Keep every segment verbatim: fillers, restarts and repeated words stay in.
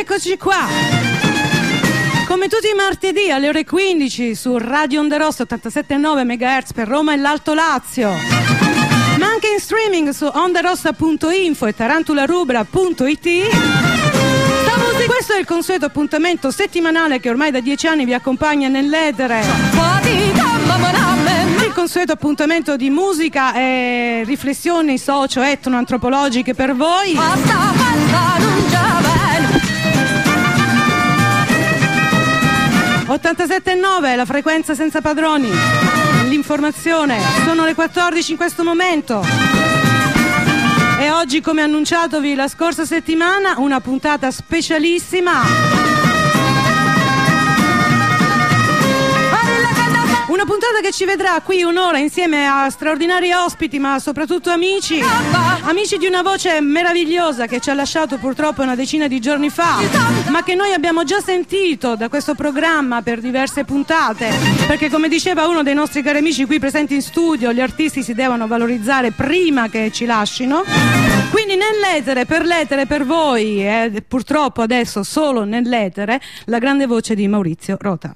eccoci qua, come tutti i martedì alle ore quindici su Radio Onda Rossa ottantasette virgola nove megahertz per Roma e l'Alto Lazio, ma anche in streaming su ondarossa punto info e tarantularubra punto it. Questo è il consueto appuntamento settimanale che ormai da dieci anni vi accompagna nell'etere. Il consueto appuntamento di musica e riflessioni socio-etno-antropologiche per voi. ottantasette virgola nove, la frequenza senza padroni. L'informazione. Sono le quattordici in questo momento. E oggi, come annunciatovi la scorsa settimana, una puntata specialissima. Una puntata che ci vedrà qui un'ora insieme a straordinari ospiti, ma soprattutto amici. Amici di una voce meravigliosa che ci ha lasciato purtroppo una decina di giorni fa, ma che noi abbiamo già sentito da questo programma per diverse puntate. Perché, come diceva uno dei nostri cari amici qui presenti in studio, gli artisti si devono valorizzare prima che ci lascino. Quindi nell'etere, per l'etere, per voi, e purtroppo adesso solo nell'etere, la grande voce di Maurizio Rota.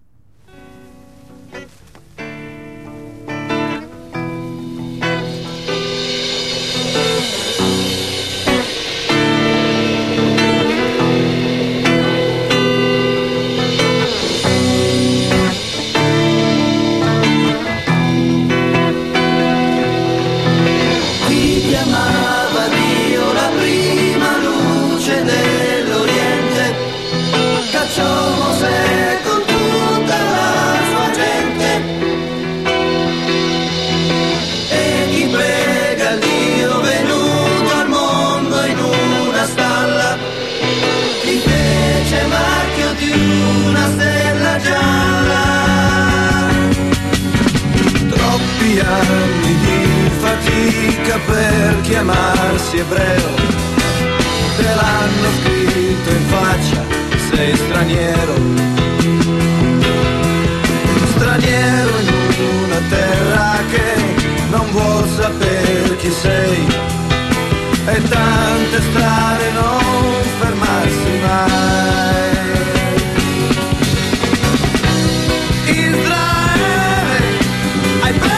Anni di fatica per chiamarsi ebreo, te l'hanno scritto in faccia, sei straniero, straniero in una terra che non vuol sapere chi sei, e tante strade non fermarsi mai. Israele, hai preso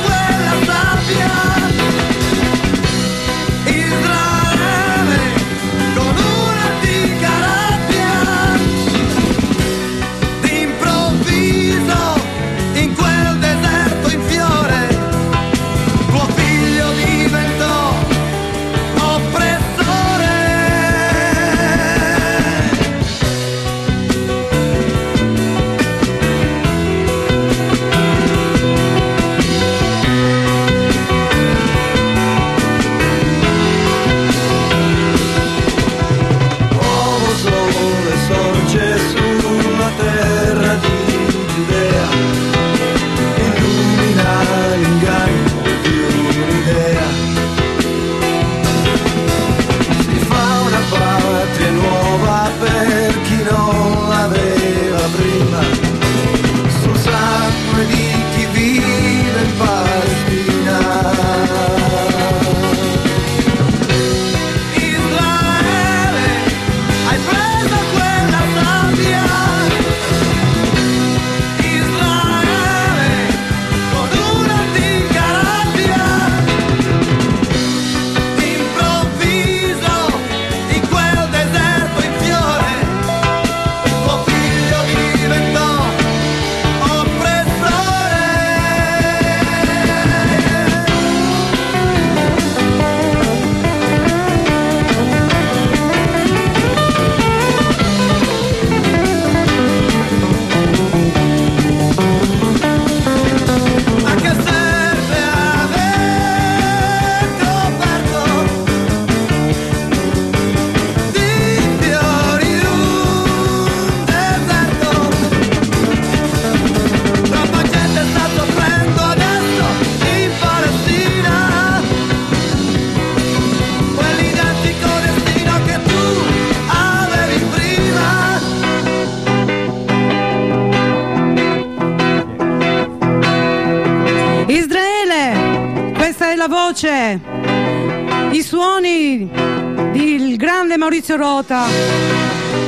Voce, i suoni del grande Maurizio Rota.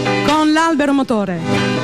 dell'Albero Motore.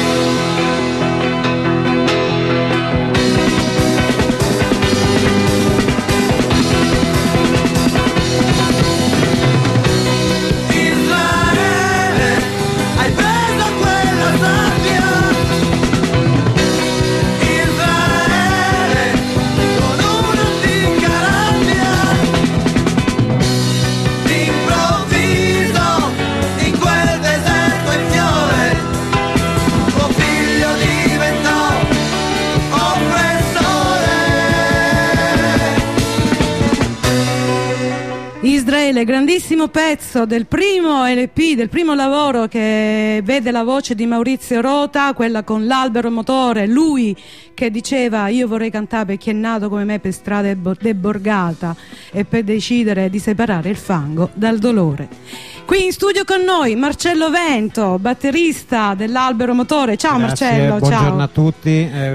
Israele, grandissimo pezzo del primo L P, del primo lavoro che vede la voce di Maurizio Rota, quella con l'Albero Motore, lui che diceva: io vorrei cantare per chi è nato come me per strada de Borgata e per decidere di separare il fango dal dolore. Qui in studio con noi Marcello Vento, batterista dell'Albero Motore. Ciao. Grazie, Marcello, buongiorno ciao. a tutti, eh,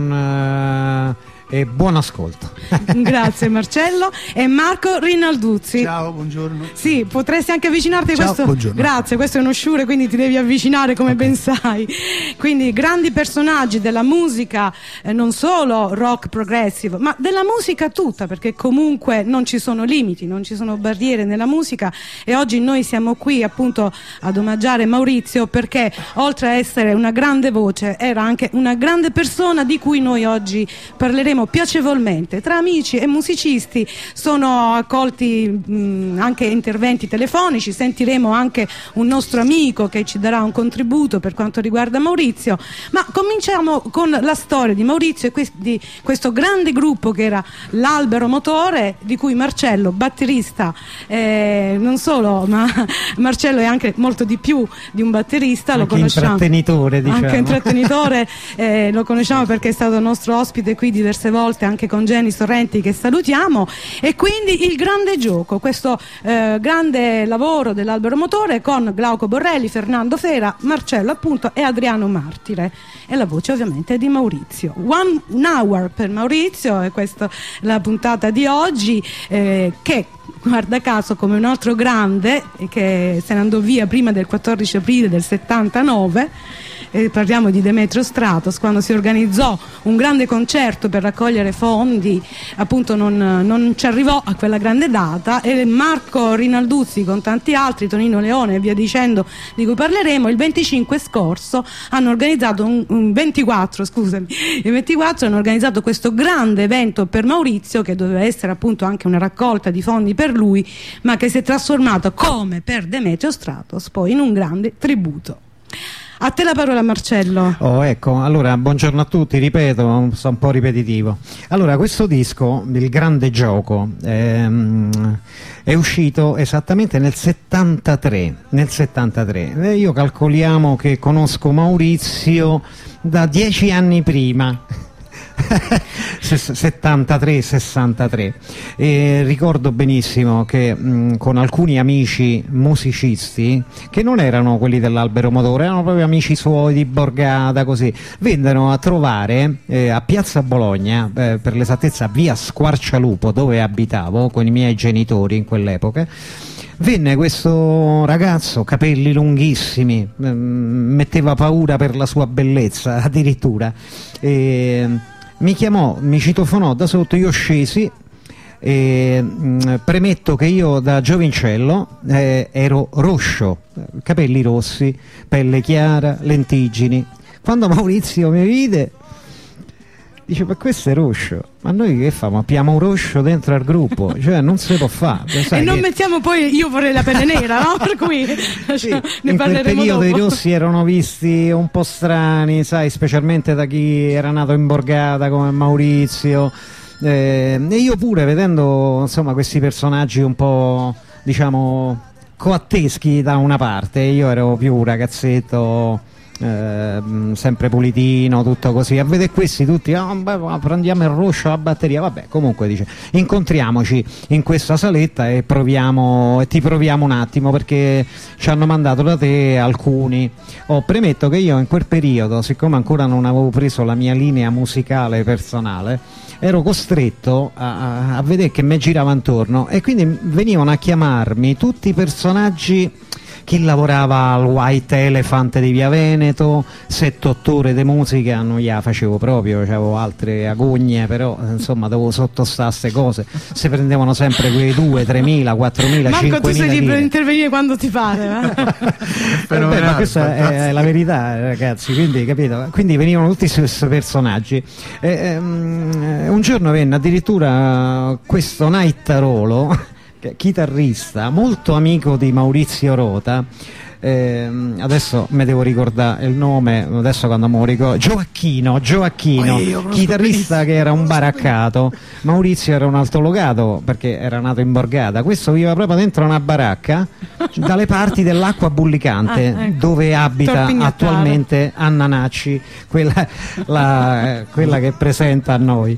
ben... Uh... e buon ascolto. Grazie Marcello. E Marco Rinalduzzi. Ciao, buongiorno. Sì, potresti anche avvicinarti a Ciao, questo. Buongiorno. Grazie, questo è uno sciure, quindi ti devi avvicinare come okay. ben sai. Quindi grandi personaggi della musica, eh, non solo rock progressive, ma della musica tutta, perché comunque non ci sono limiti, non ci sono barriere nella musica, e oggi noi siamo qui appunto ad omaggiare Maurizio perché oltre a essere una grande voce era anche una grande persona di cui noi oggi parleremo piacevolmente. Tra amici e musicisti sono accolti mh, anche interventi telefonici, sentiremo anche un nostro amico che ci darà un contributo per quanto riguarda Maurizio, ma cominciamo con la storia di Maurizio e que di questo grande gruppo che era l'Albero Motore, di cui Marcello, batterista, eh, non solo, ma Marcello è anche molto di più di un batterista, anche lo conosciamo, intrattenitore, diciamo. anche intrattenitore, eh, lo conosciamo perché è stato nostro ospite qui diverse volte, anche con Jenny Sorrenti che salutiamo. E quindi il grande gioco, questo eh, grande lavoro dell'Albero Motore con Glauco Borrelli, Fernando Fera, Marcello appunto e Adriano Martire, e la voce ovviamente è di Maurizio. One Hour per Maurizio, e questa è la puntata di oggi, eh, che guarda caso come un altro grande che se ne andò via prima del quattordici aprile del settantanove. Eh, parliamo di Demetrio Stratos, quando si organizzò un grande concerto per raccogliere fondi, appunto non, non ci arrivò a quella grande data, e Marco Rinalduzzi con tanti altri, Tonino Leone e via dicendo, di cui parleremo, il venticinque scorso hanno organizzato un, un ventiquattro scusami il ventiquattro hanno organizzato questo grande evento per Maurizio, che doveva essere appunto anche una raccolta di fondi per lui, ma che si è trasformato, come per Demetrio Stratos, poi in un grande tributo. A te la parola, Marcello. Oh, ecco, allora buongiorno a tutti, ripeto, sono un po' ripetitivo. Allora, questo disco, Il Grande Gioco, ehm, è uscito esattamente nel settantatré, nel settantatré. E io calcoliamo che conosco Maurizio da dieci anni prima. settantatré sessantatré, e ricordo benissimo che mh, con alcuni amici musicisti che non erano quelli dell'Albero Motore, erano proprio amici suoi di Borgata, così vennero a trovare eh, a Piazza Bologna, eh, per l'esattezza via Squarcialupo, dove abitavo con i miei genitori in quell'epoca. Venne questo ragazzo, capelli lunghissimi, mh, metteva paura per la sua bellezza addirittura, e mi chiamò, mi citofonò da sotto, io scesi, e mh, premetto che io da giovincello eh, ero roscio, capelli rossi, pelle chiara, lentiggini. Quando Maurizio mi vide dice: ma questo è roscio, ma noi che famo? Appiamo un roscio dentro al gruppo, cioè non si può fare. E non che... mettiamo poi, io vorrei la pelle nera, no? Per cui sì, ne in quel periodo dopo. I rossi erano visti un po' strani, sai, specialmente da chi era nato in Borgata come Maurizio, eh, e io pure, vedendo insomma questi personaggi un po', diciamo, coatteschi da una parte, io ero più un ragazzetto, Eh, sempre pulitino, tutto così, a vedere questi tutti, oh, beh, prendiamo il roscio, la batteria, vabbè, comunque dice incontriamoci in questa saletta e proviamo, e ti proviamo un attimo, perché ci hanno mandato da te alcuni. Oh, premetto che io in quel periodo, siccome ancora non avevo preso la mia linea musicale personale, ero costretto a, a, a vedere che mi girava intorno, e quindi venivano a chiamarmi tutti i personaggi chi lavorava al White Elephant di Via Veneto, sette otto ore di musica non gliela facevo proprio, avevo altre agogne, però insomma dovevo sottostare a queste cose, si prendevano sempre quei due, tremila, quattromila, cinquemila. Marco, tu sei libero di intervenire quando ti pare. Eh? eh beh, ma questa è la verità, ragazzi, quindi capito? Quindi venivano tutti questi personaggi. Eh, um, un giorno venne addirittura questo Naitarolo, chitarrista molto amico di Maurizio Rota, eh, adesso me devo ricordare il nome, adesso quando me lo ricordo, Gioacchino, Gioacchino, oh, io, chitarrista che era un baraccato. Maurizio era un altologato perché era nato in Borgata, questo viveva proprio dentro una baracca dalle parti dell'Acqua Bullicante, ah, ecco, dove abita attualmente Anna Nacci, quella, la, quella che presenta a noi.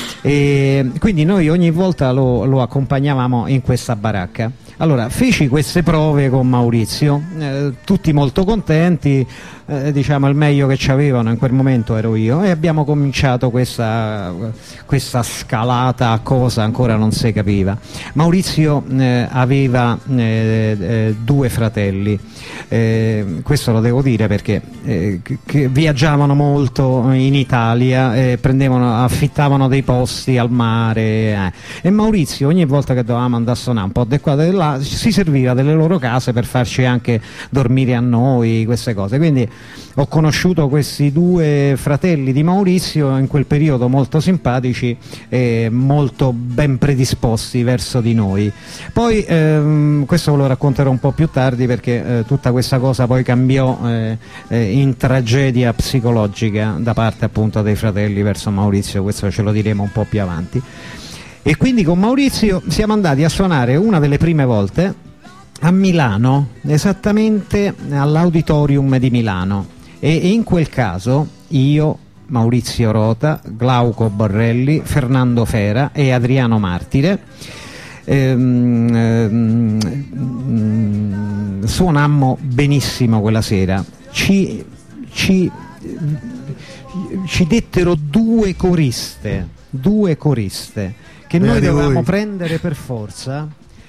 E quindi noi ogni volta lo, lo accompagnavamo in questa baracca. Allora feci queste prove con Maurizio, eh, tutti molto contenti, eh, diciamo il meglio che ci avevano in quel momento ero io, e abbiamo cominciato questa, questa scalata a cosa ancora non si capiva. Maurizio eh, aveva eh, eh, due fratelli, eh, questo lo devo dire perché eh, che viaggiavano molto in Italia, eh, prendevano, affittavano dei posti al mare, eh. E Maurizio ogni volta che dovevamo andare a suonare un po' di qua e di là si serviva delle loro case per farci anche dormire a noi, queste cose. Quindi ho conosciuto questi due fratelli di Maurizio in quel periodo, molto simpatici e molto ben predisposti verso di noi. Poi ehm, questo ve lo racconterò un po' più tardi perché eh, tutta questa cosa poi cambiò eh, eh, in tragedia psicologica da parte appunto dei fratelli verso Maurizio, questo ce lo diremo un po' più avanti. E quindi con Maurizio siamo andati a suonare una delle prime volte a Milano, esattamente all'Auditorium di Milano, e in quel caso io, Maurizio Rota, Glauco Borrelli, Fernando Fera e Adriano Martire ehm, ehm, suonammo benissimo quella sera. Ci, ci, ci dettero due coriste, due coriste che Beh, noi dovevamo voi. prendere per forza,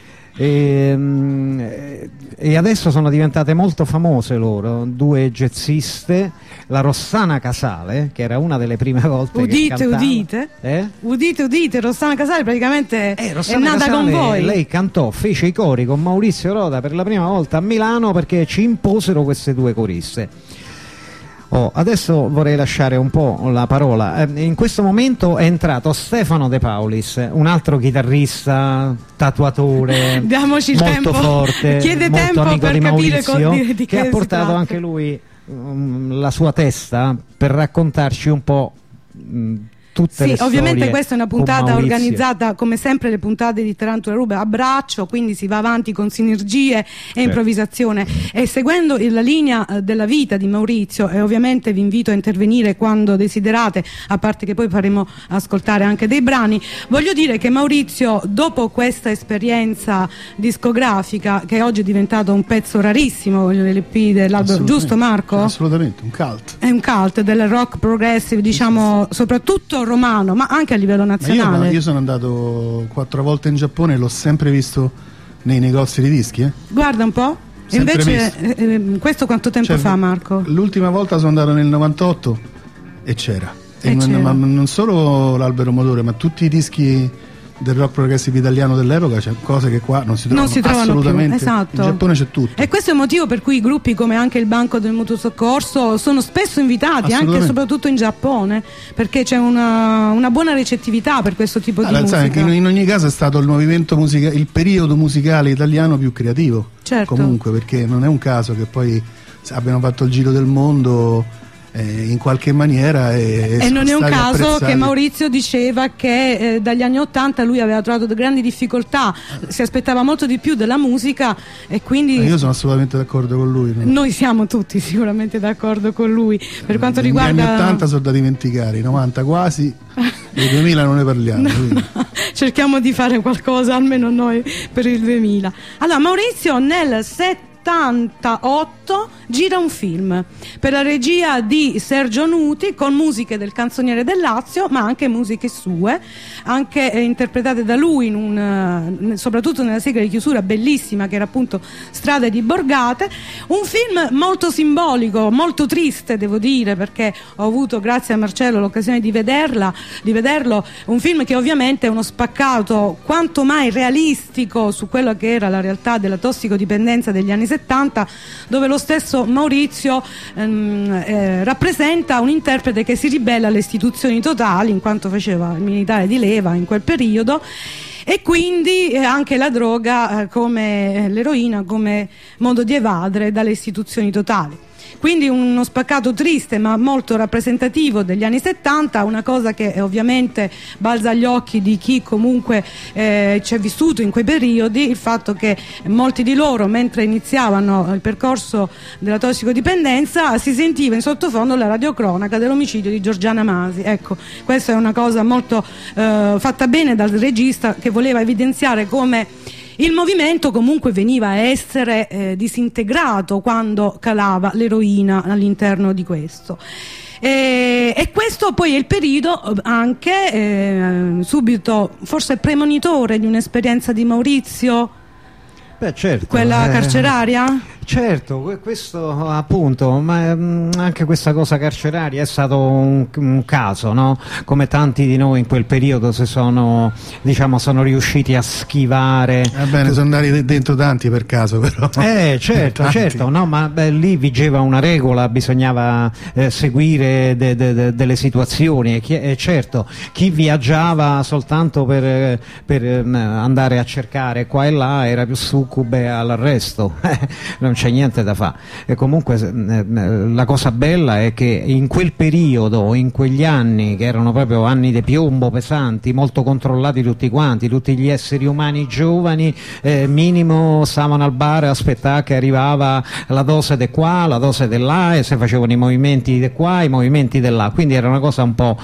e, e adesso sono diventate molto famose loro, due jazziste, la Rossana Casale, che era una delle prime volte udite, che cantava. Udite, eh? udite, udite, Rossana Casale praticamente eh, è nata Casale, con voi. Lei cantò, fece i cori con Maurizio Rota per la prima volta a Milano perché ci imposero queste due coriste. Oh, adesso vorrei lasciare un po' la parola. Eh, in questo momento è entrato Stefano De Paulis, un altro chitarrista, tatuatore, Diamoci molto tempo. forte, Chiede molto tempo amico per di Maurizio, Maurizio, di, di che, che ha portato anche lui um, la sua testa per raccontarci un po' um, tutte sì, le ovviamente questa è una puntata organizzata come sempre le puntate di Tarantula Ruba a braccio, quindi si va avanti con sinergie e certo. improvvisazione, e seguendo la linea della vita di Maurizio, e ovviamente vi invito a intervenire quando desiderate, a parte che poi faremo ascoltare anche dei brani. Voglio dire che Maurizio, dopo questa esperienza discografica che oggi è diventato un pezzo rarissimo, l'L P dell'album, giusto Marco? Cioè, assolutamente, un cult. È un cult del rock progressive, diciamo, soprattutto romano, ma anche a livello nazionale. Io, io sono andato quattro volte in Giappone e l'ho sempre visto nei negozi di dischi. Eh? Guarda un po'. Sempre invece eh, questo quanto tempo cioè, fa, Marco? L'ultima volta sono andato nel novantotto e c'era. E e non, c'era. Ma non solo l'Albero Motore, ma tutti i dischi del rock progressive italiano dell'epoca, c'è cose che qua non si trovano, non si trovano assolutamente più, esatto. In Giappone c'è tutto. E questo è il motivo per cui gruppi come anche il Banco del Mutuo Soccorso sono spesso invitati, anche e soprattutto in Giappone, perché c'è una, una buona recettività per questo tipo allora, di sai, musica. In, in ogni caso è stato il movimento musicale, il periodo musicale italiano più creativo, certo. comunque, perché non è un caso che poi abbiano fatto il giro del mondo Eh, in qualche maniera e, e non è un caso apprezzati. Che Maurizio diceva che eh, dagli anni ottanta lui aveva trovato grandi difficoltà, si aspettava molto di più della musica e quindi io sono assolutamente d'accordo con lui, no? Noi siamo tutti sicuramente d'accordo con lui per quanto Gli riguarda gli anni ottanta sono da dimenticare, i novanta quasi, e i duemila non ne parliamo. No, cerchiamo di fare qualcosa almeno noi per il duemila. Allora Maurizio nel set ottantotto gira un film per la regia di Sergio Nuti, con musiche del Canzoniere del Lazio, ma anche musiche sue, anche eh, interpretate da lui in un, uh, soprattutto nella sigla di chiusura bellissima, che era appunto Strade di Borgate. Un film molto simbolico, molto triste, devo dire, perché ho avuto, grazie a Marcello, l'occasione di vederla, di vederlo. Un film che ovviamente è uno spaccato quanto mai realistico su quello che era la realtà della tossicodipendenza degli anni settanta, dove lo stesso Maurizio ehm, eh, rappresenta un interprete che si ribella alle istituzioni totali, in quanto faceva il militare di leva in quel periodo, e quindi eh, anche la droga eh, come eh, l'eroina come modo di evadere dalle istituzioni totali. Quindi uno spaccato triste ma molto rappresentativo degli anni settanta, una cosa che eh, ovviamente balza agli occhi di chi comunque eh, ci è vissuto in quei periodi, il fatto che molti di loro, mentre iniziavano il percorso della tossicodipendenza, si sentiva in sottofondo la radiocronaca dell'omicidio di Giorgiana Masi. Ecco, questa è una cosa molto eh, fatta bene dal regista, che voleva evidenziare come il movimento comunque veniva a essere eh, disintegrato quando calava l'eroina all'interno di questo. E, e questo poi è il periodo anche eh, subito forse premonitore di un'esperienza di Maurizio. Beh, certo, quella eh, carceraria? Certo, questo appunto, ma mh, anche questa cosa carceraria è stato un, un caso, no? Come tanti di noi in quel periodo si sono, diciamo, sono riusciti a schivare. Va bene, sono andati dentro tanti per caso, però. Eh, certo, tanti. certo, no, ma beh, lì vigeva una regola, bisognava eh, seguire de, de, de, delle situazioni, e chi, eh, certo, chi viaggiava soltanto per, per eh, andare a cercare qua e là era più succube all'arresto. Non c'è niente da fare. E comunque eh, la cosa bella è che in quel periodo, in quegli anni che erano proprio anni di piombo pesanti, molto controllati tutti quanti, tutti gli esseri umani giovani eh, minimo stavano al bar a aspettare che arrivava la dose di qua, la dose di là, e si facevano i movimenti di qua, i movimenti di là, quindi era una cosa un po'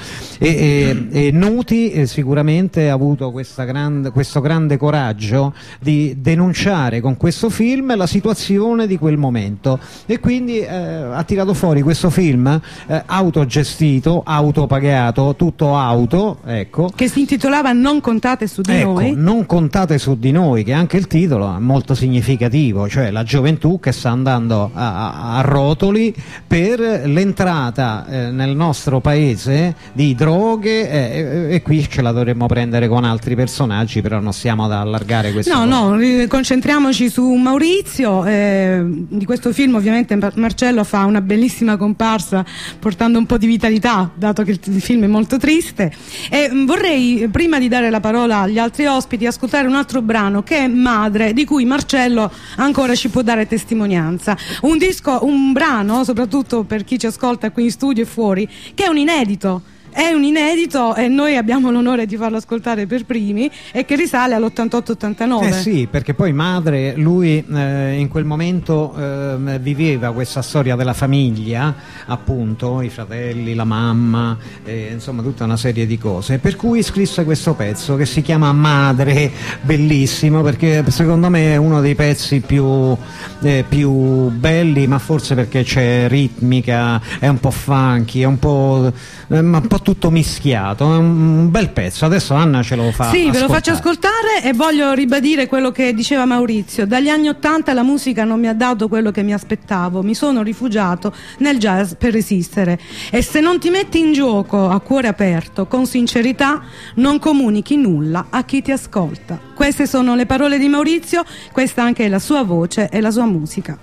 e, e, e Nuti eh, sicuramente ha avuto questa grande, questo grande coraggio di denunciare con questo film la situazione di quel momento, e quindi eh, ha tirato fuori questo film eh, autogestito, autopagato, tutto auto, ecco, che si intitolava Non contate su di ecco, noi. Non contate su di noi, che anche il titolo è molto significativo, cioè la gioventù che sta andando a, a, a rotoli per l'entrata eh, nel nostro paese di droghe eh, e, e qui ce la dovremmo prendere con altri personaggi, però non stiamo ad allargare questo. No, no, concentriamoci su Maurizio. Eh, di questo film ovviamente Marcello fa una bellissima comparsa portando un po' di vitalità, dato che il film è molto triste, e vorrei, prima di dare la parola agli altri ospiti, ascoltare un altro brano che è Madre, di cui Marcello ancora ci può dare testimonianza. Un disco, un brano, soprattutto per chi ci ascolta qui in studio e fuori, che è un inedito. È un inedito e noi abbiamo l'onore di farlo ascoltare per primi, e che risale all'ottantotto ottantanove. Eh sì, perché poi Madre, lui eh, in quel momento eh, viveva questa storia della famiglia, appunto, i fratelli, la mamma, eh, insomma tutta una serie di cose, per cui scrisse questo pezzo che si chiama Madre, bellissimo, perché secondo me è uno dei pezzi più, eh, più belli, ma forse perché c'è ritmica, è un po' funky, è un po', eh, un po' tutto mischiato, è un bel pezzo. Adesso Anna ce lo fa sì, ascoltare. Ve lo faccio ascoltare, e voglio ribadire quello che diceva Maurizio. Dagli anni ottanta la musica non mi ha dato quello che mi aspettavo, mi sono rifugiato nel jazz per resistere, e se non ti metti in gioco a cuore aperto, con sincerità, non comunichi nulla a chi ti ascolta. Queste sono le parole di Maurizio, questa anche è la sua voce e la sua musica.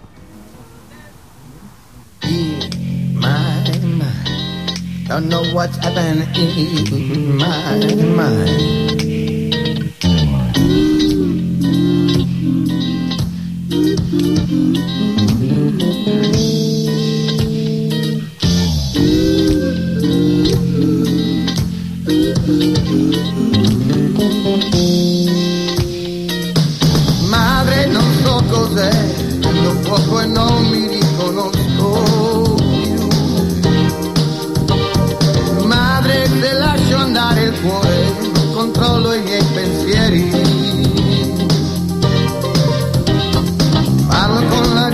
Don't know what's happening in my mind. Madre, non so cos'è, prendo fuoco e non mi riconosco. Se lascio andare il cuore, non controllo i miei pensieri. Parlo con la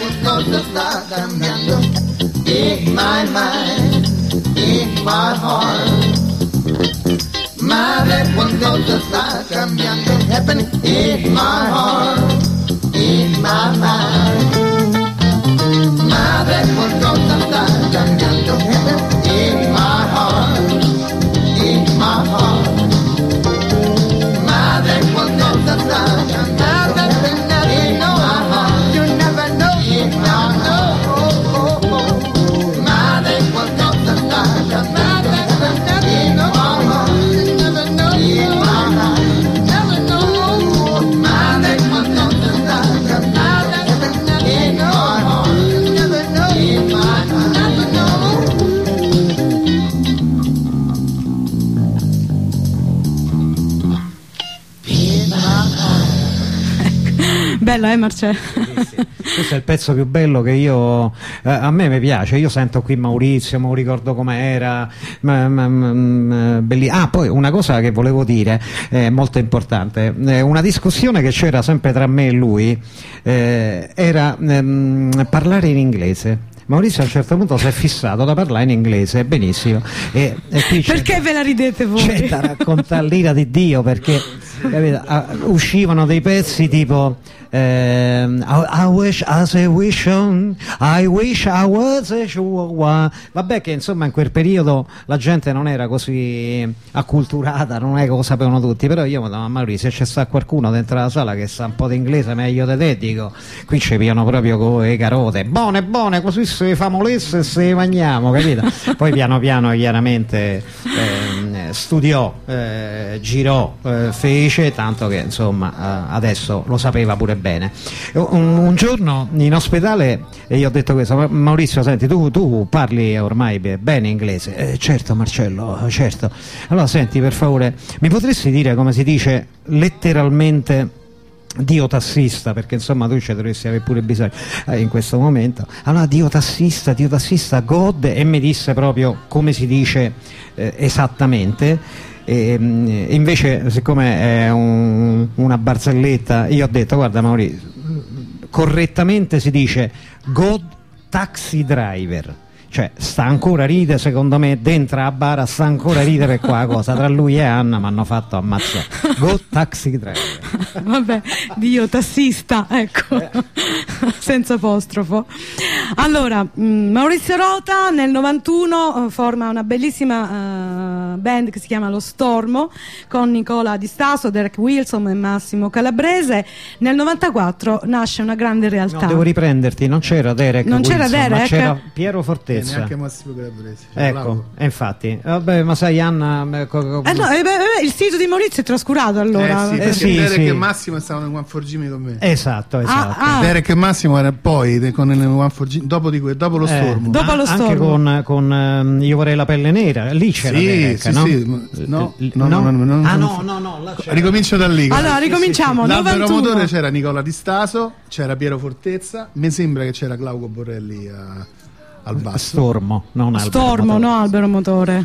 qualcosa sta cambiando in my mind, in my heart. Madre, qualcosa sta cambiando, happening in my heart, in my mind. Madre, qualcosa sta cambiando, happening in my heart, in my heart. Madre, qualcosa sta cambiando, happening in my heart, you never know, in my heart. Madre, qualcosa sta cambiando, happening in my heart. Bella, eh Marcello? Questo è il pezzo più bello che io eh, a me mi piace. Io sento qui Maurizio, me lo ricordo com'era. Ma, ma, ma, belli... Ah, poi una cosa che volevo dire, eh, molto importante, eh, una discussione che c'era sempre tra me e lui, eh, era ehm, parlare in inglese. Maurizio a un certo punto si è fissato da parlare in inglese, benissimo. E, e qui perché ve la ridete voi? C'è da raccontare l'ira di Dio, perché capito, uh, uscivano dei pezzi tipo ehm, I, I wish I say wish on, I wish I was a chihuahua. Vabbè, che insomma in quel periodo la gente non era così acculturata, non è che lo sapevano tutti, però io mi dico, Maurizio, se c'è sta qualcuno dentro la sala che sa un po' di inglese meglio di te, dico, qui ci piano proprio con le carote, buone buone, così se fa molesse e se mangiamo, capito? Poi piano piano chiaramente eh, studiò, eh, girò, eh, fece, tanto che insomma eh, adesso lo sapeva pure bene. Un, un giorno in ospedale e io ho detto questo, Maurizio, senti, tu, tu parli ormai bene inglese? Eh, certo Marcello, certo. Allora senti, per favore, mi potresti dire come si dice letteralmente Dio tassista, perché insomma tu ci dovresti avere pure bisogno eh, in questo momento. Allora Dio tassista, Dio tassista, God, e mi disse proprio come si dice eh, esattamente. E, e invece, siccome è un, una barzelletta, io ho detto, guarda Maurizio, correttamente si dice God taxi driver. Cioè sta ancora a ride, secondo me dentro la bara sta ancora a ride per qua cosa, tra lui e Anna mi hanno fatto ammazzare. Go taxi driver. Vabbè, Dio tassista, ecco, senza apostrofo. Allora, mh, Maurizio Rota nel novantuno uh, forma una bellissima uh, band che si chiama Lo Stormo, con Nicola Di Staso, Derek Wilson e Massimo Calabrese. Nel novantaquattro nasce una grande realtà. No, devo riprenderti, non c'era Derek non Wilson, c'era Derek, ma c'era Piero Fortezza. E neanche Massimo Calabrese. Ecco, e infatti, vabbè, ma sai Anna, co- co- eh no, eh, beh, il sito di Maurizio è trascurato allora. Eh sì, Eh perché sì, Derek sì. e Massimo stavano in One for Jimmy con me. esatto, esatto. Ah, ah. Derek e Massimo era poi con il One for Jimmy, dopo di que- dopo lo Eh, stormo. Dopo lo a- anche stormo. con, con ehm, Io vorrei la pelle nera, lì c'era Sì, Derek, sì, no? sì, ma- no, L- no, no, no, no, no, ah no. no, no, no, là c'era. Ricomincio da lì. Allora ricominciamo. L'albero novantuno. motore c'era Nicola Di Staso, c'era Piero Fortezza, mi sembra che c'era Glauco Borrelli a- al basso. Stormo, non albero Stormo, motore. no albero motore.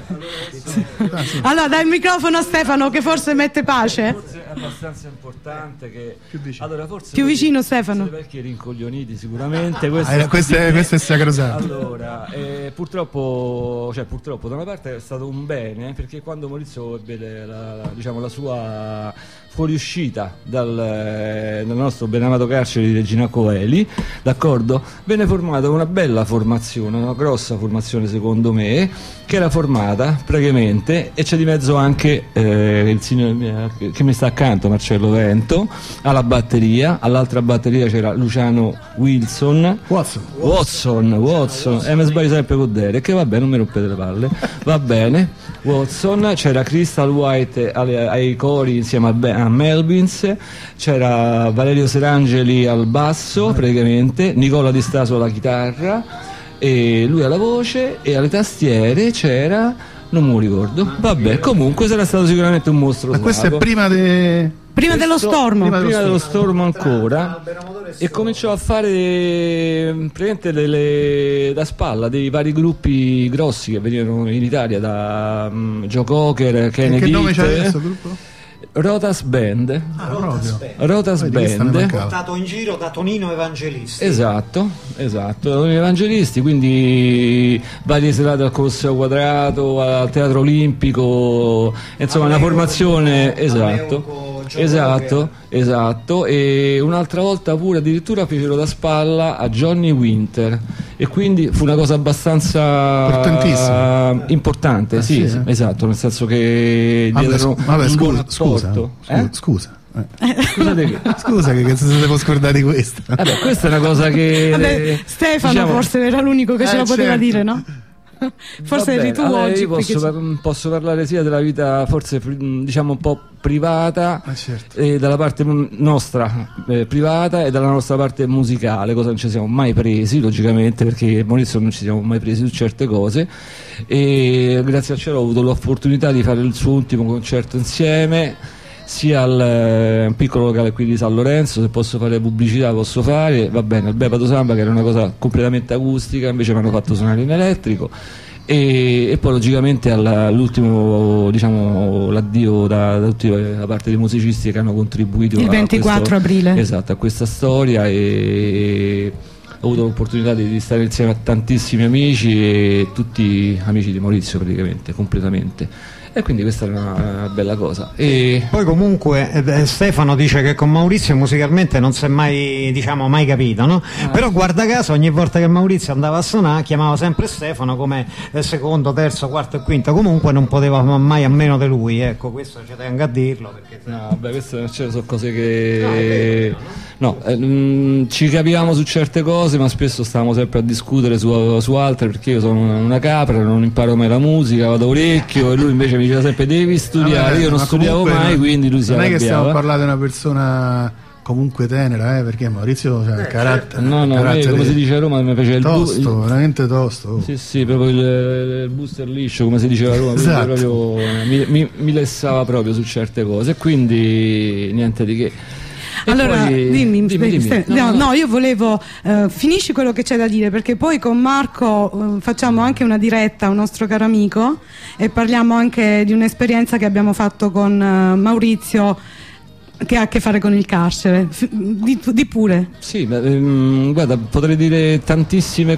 Ah, sì. Allora dai il microfono a Stefano che forse mette pace. Forse è abbastanza importante che Più vicino. allora forse Più voi vicino, siete Stefano. vecchi e rincoglioniti sicuramente questo, Ah, eh, questo è, questo è sacrosanto. allora eh, purtroppo cioè purtroppo da una parte è stato un bene, perché quando Maurizio ebbe le- la, la- diciamo la sua fuoriuscita dal, eh, dal nostro benamato carcere di Regina Coeli, d'accordo, venne formata una bella formazione, una grossa formazione secondo me, che era formata praticamente, e c'è di mezzo anche eh, il signore eh, che mi sta accanto, Marcello Vento, alla batteria, all'altra batteria c'era Luciano Wilson, Watson. Watson, Watson, e mi sbaglio sempre con Derek, che vabbè, non mi rompete le palle, va bene, Watson, c'era Crystal White alle- ai cori insieme a, Be- a Melvins, c'era Valerio Serangeli al basso praticamente, Nicola Di Staso alla chitarra e lui alla voce, e alle tastiere c'era, non me lo ricordo, vabbè, comunque sarà stato sicuramente un mostro Ma questo è slavo. prima de... Prima dello Questo- stormo. prima dello stormo ancora, e cominciò a fare mm, praticamente delle, da spalla dei vari gruppi grossi che venivano in Italia, da um, Joe Cocker, Che Kennedy, nome c'ha questo gruppo? Rotas Band. Ah, proprio. Rotas Vedi, questa ne Band. mancava. Portato in giro da Tonino Evangelisti. Esatto, esatto, Tonino Evangelisti, quindi varie serate al Colosseo Quadrato, al Teatro Olimpico, insomma una formazione, esatto. Esatto, esatto, e un'altra volta pure addirittura fecero da spalla a Johnny Winter e quindi fu una cosa abbastanza Importantissima. importante, Ah, sì, sì, eh? esatto, nel senso che Vabbè, diedero scu- vabbè, un buon scusa, scusa, apporto. scusa, Eh? scusa. Eh. Scusate che Scusa che cazzo se devo scordare di questa. vabbè, questa è una cosa che Vabbè, Stefano diciamo- forse era l'unico che ce Eh, lo poteva certo. dire, no? Forse Va eri bene, tu allora oggi io qui posso, che- par- posso parlare sia della vita forse pri- diciamo un po' privata Ah, certo. e dalla parte m- nostra eh, privata e dalla nostra parte musicale, cosa non ci siamo mai presi logicamente, perché Maurizio non ci siamo mai presi su certe cose, e grazie al cielo ho avuto l'opportunità di fare il suo ultimo concerto insieme sia al eh, un piccolo locale qui di San Lorenzo. Se posso fare pubblicità posso fare, va bene, al Bepato Samba, che era una cosa completamente acustica, invece mi hanno fatto suonare in elettrico, e, e poi logicamente all- all'ultimo, diciamo, l'addio da, da tutta la parte dei musicisti che hanno contribuito Il a ventiquattro questo- aprile. esatto, a questa storia, e ho avuto l'opportunità di, di stare insieme a tantissimi amici, e tutti amici di Maurizio praticamente, completamente. E quindi questa è una, una bella cosa. E Poi comunque eh, Stefano dice che con Maurizio musicalmente non si è mai, diciamo, mai capito, no? Ah, Però guarda caso ogni volta che Maurizio andava a suonare chiamava sempre Stefano come eh, secondo, terzo, quarto e quinto, comunque non poteva mai a meno di lui, ecco, questo ci tengo a dirlo perché no, vabbè, queste cioè, sono cose che no, eh, mh, ci capiamo su certe cose, ma spesso stavamo sempre a discutere su, su altre, perché io sono una, una capra, non imparo mai la musica, vado a orecchio, e lui invece mi diceva sempre devi studiare. Vabbè, io non ma studiavo comunque mai, non- quindi lui si non è che stiamo arrabbiava. parlando di una persona comunque tenera, eh, perché Maurizio c'ha il carattere, No, no, a me, carattere come si dice a Roma, mi piace il bu- tosto, il- veramente tosto. oh. Sì, sì, proprio il, il booster liscio, come si diceva a Roma, quindi Esatto. proprio, eh, mi, mi, mi lessava proprio su certe cose, e quindi niente di che. E Allora, poi- dimmi, dimmi, dimmi. Ste- no, no, io volevo eh, finisci quello che c'è da dire, perché poi con Marco eh, facciamo anche una diretta a un nostro caro amico e parliamo anche di un'esperienza che abbiamo fatto con eh, Maurizio, che ha a che fare con il carcere. F- di, di pure. Sì, ma, ehm, guarda, potrei dire tantissime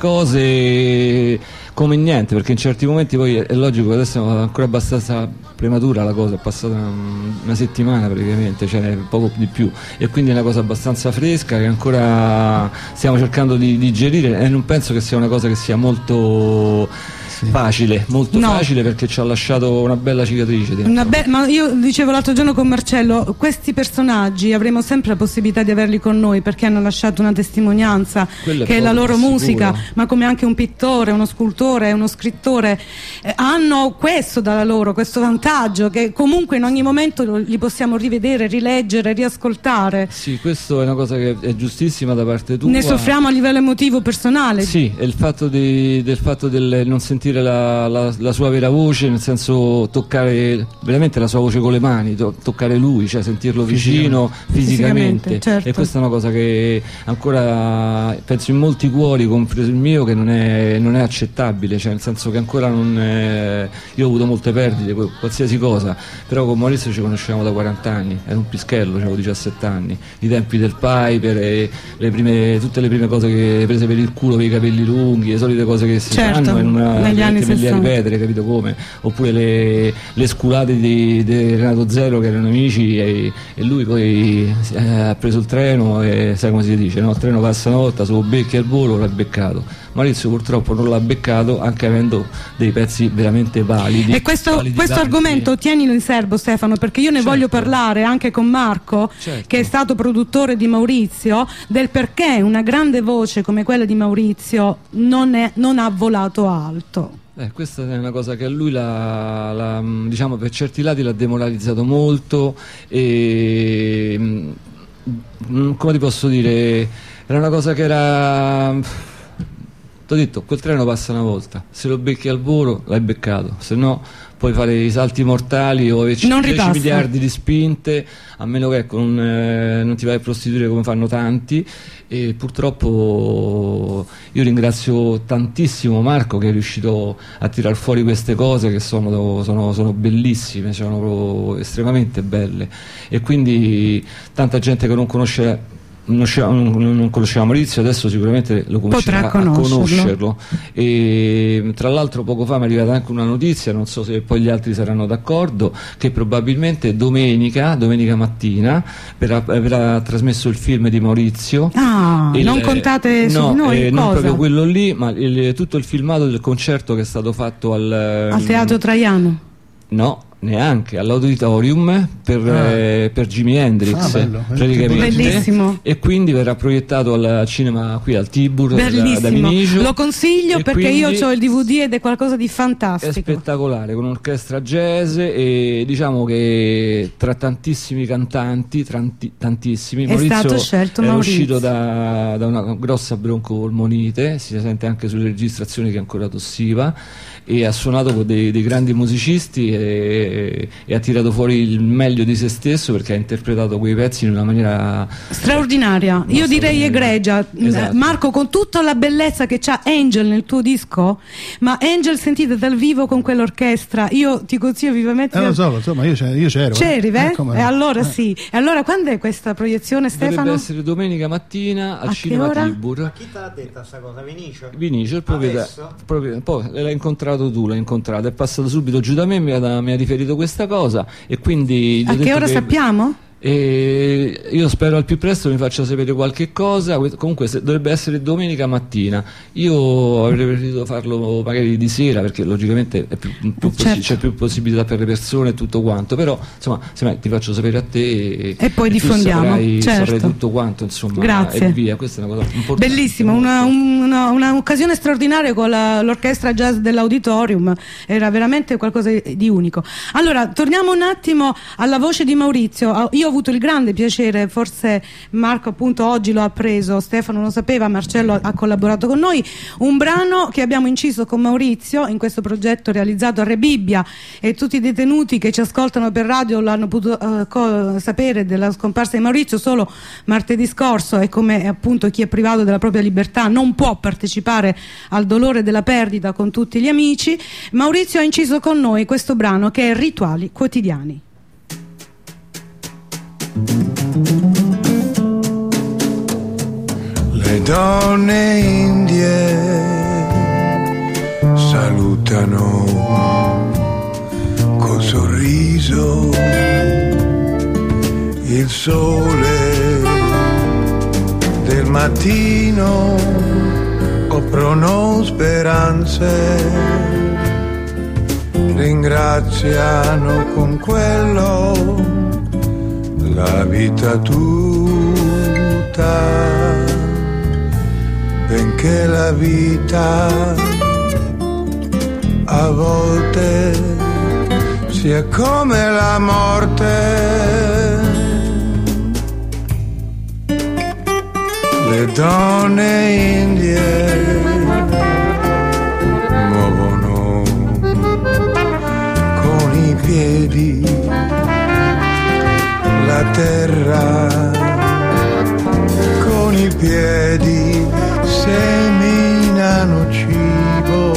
cose come niente, perché in certi momenti poi è, è logico che adesso è ancora abbastanza prematura la cosa, è passata una, una settimana praticamente, cioè poco di più, e quindi è una cosa abbastanza fresca che ancora stiamo cercando di digerire, e non penso che sia una cosa che sia molto facile, molto No. facile, perché ci ha lasciato una bella cicatrice dentro. Una be- ma io dicevo l'altro giorno con Marcello, questi personaggi avremo sempre la possibilità di averli con noi, perché hanno lasciato una testimonianza Quello è che è la poco loro ma musica, sicuro. ma come anche un pittore, uno scultore, uno scrittore eh, hanno questo dalla loro, questo vantaggio, che comunque in ogni momento lo- li possiamo rivedere, rileggere, riascoltare. Sì, questo è una cosa che è giustissima da parte tua. Ne soffriamo a livello emotivo personale. Sì, è il fatto, di, del fatto del non sentire la, la- la sua vera voce, nel senso toccare veramente la sua voce con le mani, to- toccare lui, cioè sentirlo vicino fisicamente, Fisicamente, certo. E questa è una cosa che ancora penso in molti cuori, compreso il mio, che non è, non è accettabile, cioè nel senso che ancora non è... Io ho avuto molte perdite, qu- qualsiasi cosa, però con Maurizio ci conosciamo da quaranta anni, era un pischello, avevo diciassette anni, i tempi del Piper, e le prime, tutte le prime cose che prese per il culo, per i capelli lunghi, le solite cose che si Certo, fanno, e non negli anni me li a sessanta. ripetere, capito come? Oppure le, le sculate di, di Renato Zero, che erano amici, e, e lui poi eh, ha preso il treno, e sai come si dice, no? Il treno passa una volta, se lo becchi al volo l'ha beccato. Maurizio purtroppo non l'ha beccato, anche avendo dei pezzi veramente validi. E questo, validi questo tanti. argomento tienilo in serbo, Stefano, perché io ne Certo. voglio parlare anche con Marco, Certo. che è stato produttore di Maurizio, del perché una grande voce come quella di Maurizio non, è- non ha volato alto. Eh, questa è una cosa che a lui l'ha, l'ha, diciamo, per certi lati l'ha demoralizzato molto, e mm, come ti posso dire, era una cosa che era Ti ho detto, quel treno passa una volta, se lo becchi al volo l'hai beccato, se no puoi fare i salti mortali o dieci miliardi di spinte, a meno che ecco, non, eh, non ti vai a prostituire come fanno tanti. E purtroppo io ringrazio tantissimo Marco che è riuscito a tirar fuori queste cose che sono, sono, sono bellissime, sono estremamente belle, e quindi tanta gente che non conosce Non, non, non conosceva Maurizio, adesso sicuramente lo conoscerà, a conoscerlo. E tra l'altro poco fa mi è arrivata anche una notizia, non so se poi gli altri saranno d'accordo, che probabilmente domenica domenica mattina verrà, verrà trasmesso il film di Maurizio. Ah, il, non contate su no, noi, eh, cosa? non proprio quello lì, ma il, tutto il filmato del concerto che è stato fatto al, al Teatro Traiano. No, neanche all'auditorium per, ah. eh, per Jimi Hendrix, ah, bello, praticamente. Bellissimo. E quindi verrà proiettato al cinema qui al Tibur da, da Minigio. Lo consiglio e perché io ho il D V D ed è qualcosa di fantastico. È spettacolare, con un'orchestra jazz, e diciamo che tra tantissimi cantanti, tanti, tantissimi, è Maurizio stato scelto è Maurizio. uscito da, da una grossa broncopolmonite, si sente anche sulle registrazioni che è ancora tossiva, e ha suonato con dei, dei grandi musicisti e, e ha tirato fuori il meglio di se stesso, perché ha interpretato quei pezzi in una maniera straordinaria, io direi egregia. Esatto. Marco, con tutta la bellezza che c'ha Angel nel tuo disco, ma Angel sentita dal vivo con quell'orchestra, io ti consiglio vivamente. Eh, lo so, insomma, io, io c'ero. C'eri, eh? Eh, come e no? allora eh. sì. E allora quando è questa proiezione, Stefano? Dovrebbe essere domenica mattina al A cinema che ora? Tibur. Chi te l'ha detta sta cosa? Vinicio? Vinicio, il proprietario. Poi l'hai incontrato tu, l'hai incontrato, è passato subito giù da me, mi ha, mi ha riferito questa cosa, e quindi a che ora che, sappiamo? E io spero al più presto mi faccia sapere qualche cosa. Comunque se, dovrebbe essere domenica mattina. Io avrei preferito farlo magari di sera, perché logicamente è più, più certo. possi- c'è più possibilità per le persone e tutto quanto, però insomma se ti faccio sapere a te e, e poi e diffondiamo, saprai, certo. saprai tutto quanto, insomma. Grazie. E via, questa è una cosa importante. Bellissimo, una, una, una occasione straordinaria con la, l'orchestra jazz dell'auditorium, era veramente qualcosa di unico. Allora torniamo un attimo alla voce di Maurizio. Io ho avuto il grande piacere, forse Marco appunto oggi lo ha appreso, Stefano non lo sapeva, Marcello ha collaborato con noi, un brano che abbiamo inciso con Maurizio in questo progetto realizzato a Rebibbia, e tutti i detenuti che ci ascoltano per radio l'hanno potuto uh, co- sapere della scomparsa di Maurizio solo martedì scorso, e come appunto chi è privato della propria libertà non può partecipare al dolore della perdita con tutti gli amici. Maurizio ha inciso con noi questo brano che è Rituali quotidiani. Le donne indie salutano col sorriso il sole del mattino, coprono speranze, ringraziano con quello la vita tutta, benché la vita a volte sia come la morte. Le donne indie muovono con i piedi la terra, con i piedi seminano cibo,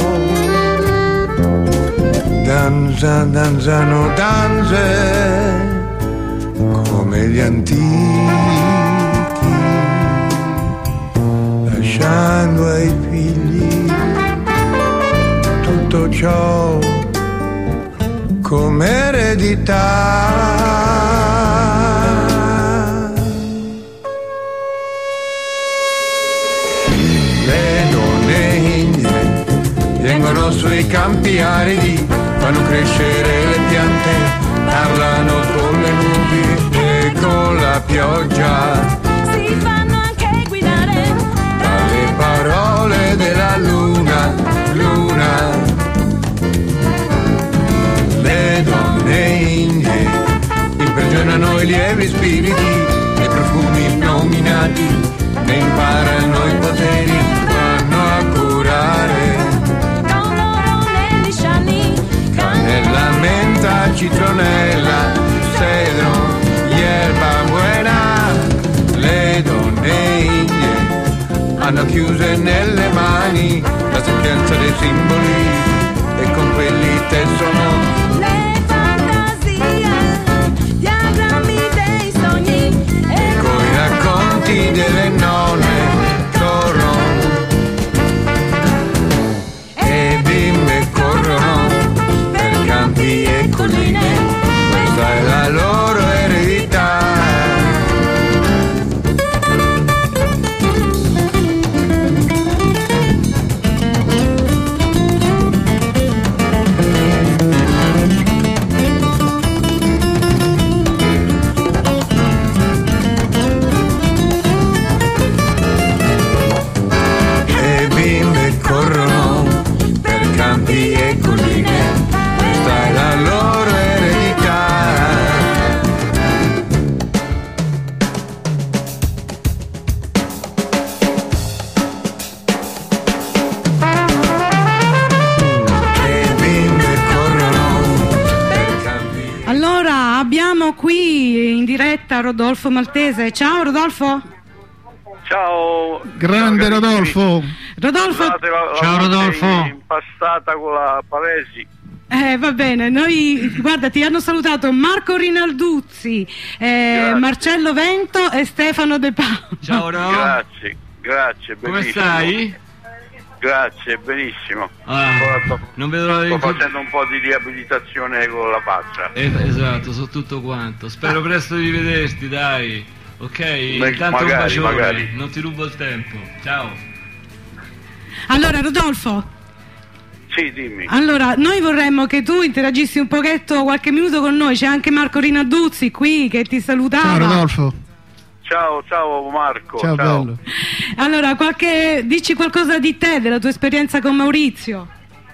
danza, danzano danze come gli antichi, lasciando ai figli tutto ciò come eredità. Vengono sui campi aridi, fanno crescere le piante, parlano con le nubi e con la pioggia. Si fanno anche guidare dalle parole della luna, luna. Le donne indie imprigionano i lievi spiriti, nei profumi nominati, ne imparano i poteri, vanno a curare chiuse nelle mani, la sentenza dei simboli, e con quelli tessono le fantasie, diagrammi dei sogni e coi racconti delle nonne corrono, e bimbe corrono per campi e colline, questa è la loro eredità. E bimbe corrono per campi e colline, questa è la loro eredità. E bimbe corrono per campi. Allora abbiamo qui in diretta Rodolfo Maltese. Ciao Rodolfo. Ciao. Grande Ciao, Rodolfo. Rodolfo. Scusate, la- la Ciao, voce Rodolfo. impastata con la Palesi. Eh, va bene, noi guarda, ti hanno salutato Marco Rinalduzzi, eh, Grazie. Marcello Vento e Stefano De Paolo. Ciao, no? Grazie, grazie, Come benissimo. stai? Grazie, benissimo. Ah, Ora sto, non vedo l'ora di sto incont- facendo un po' di riabilitazione con la faccia. Eh, esatto, so tutto quanto. Spero presto di rivederti, dai. Ok? Intanto un magari, bacione, magari. non ti rubo il tempo. Ciao. Allora Rodolfo, Sì, dimmi. allora noi vorremmo che tu interagissi un pochetto, qualche minuto con noi. C'è anche Marco Rinalduzzi qui che ti salutava. Ciao Rodolfo. Ciao, ciao Marco. Ciao, bello. Allora, qualche, dici qualcosa di te, della tua esperienza con Maurizio.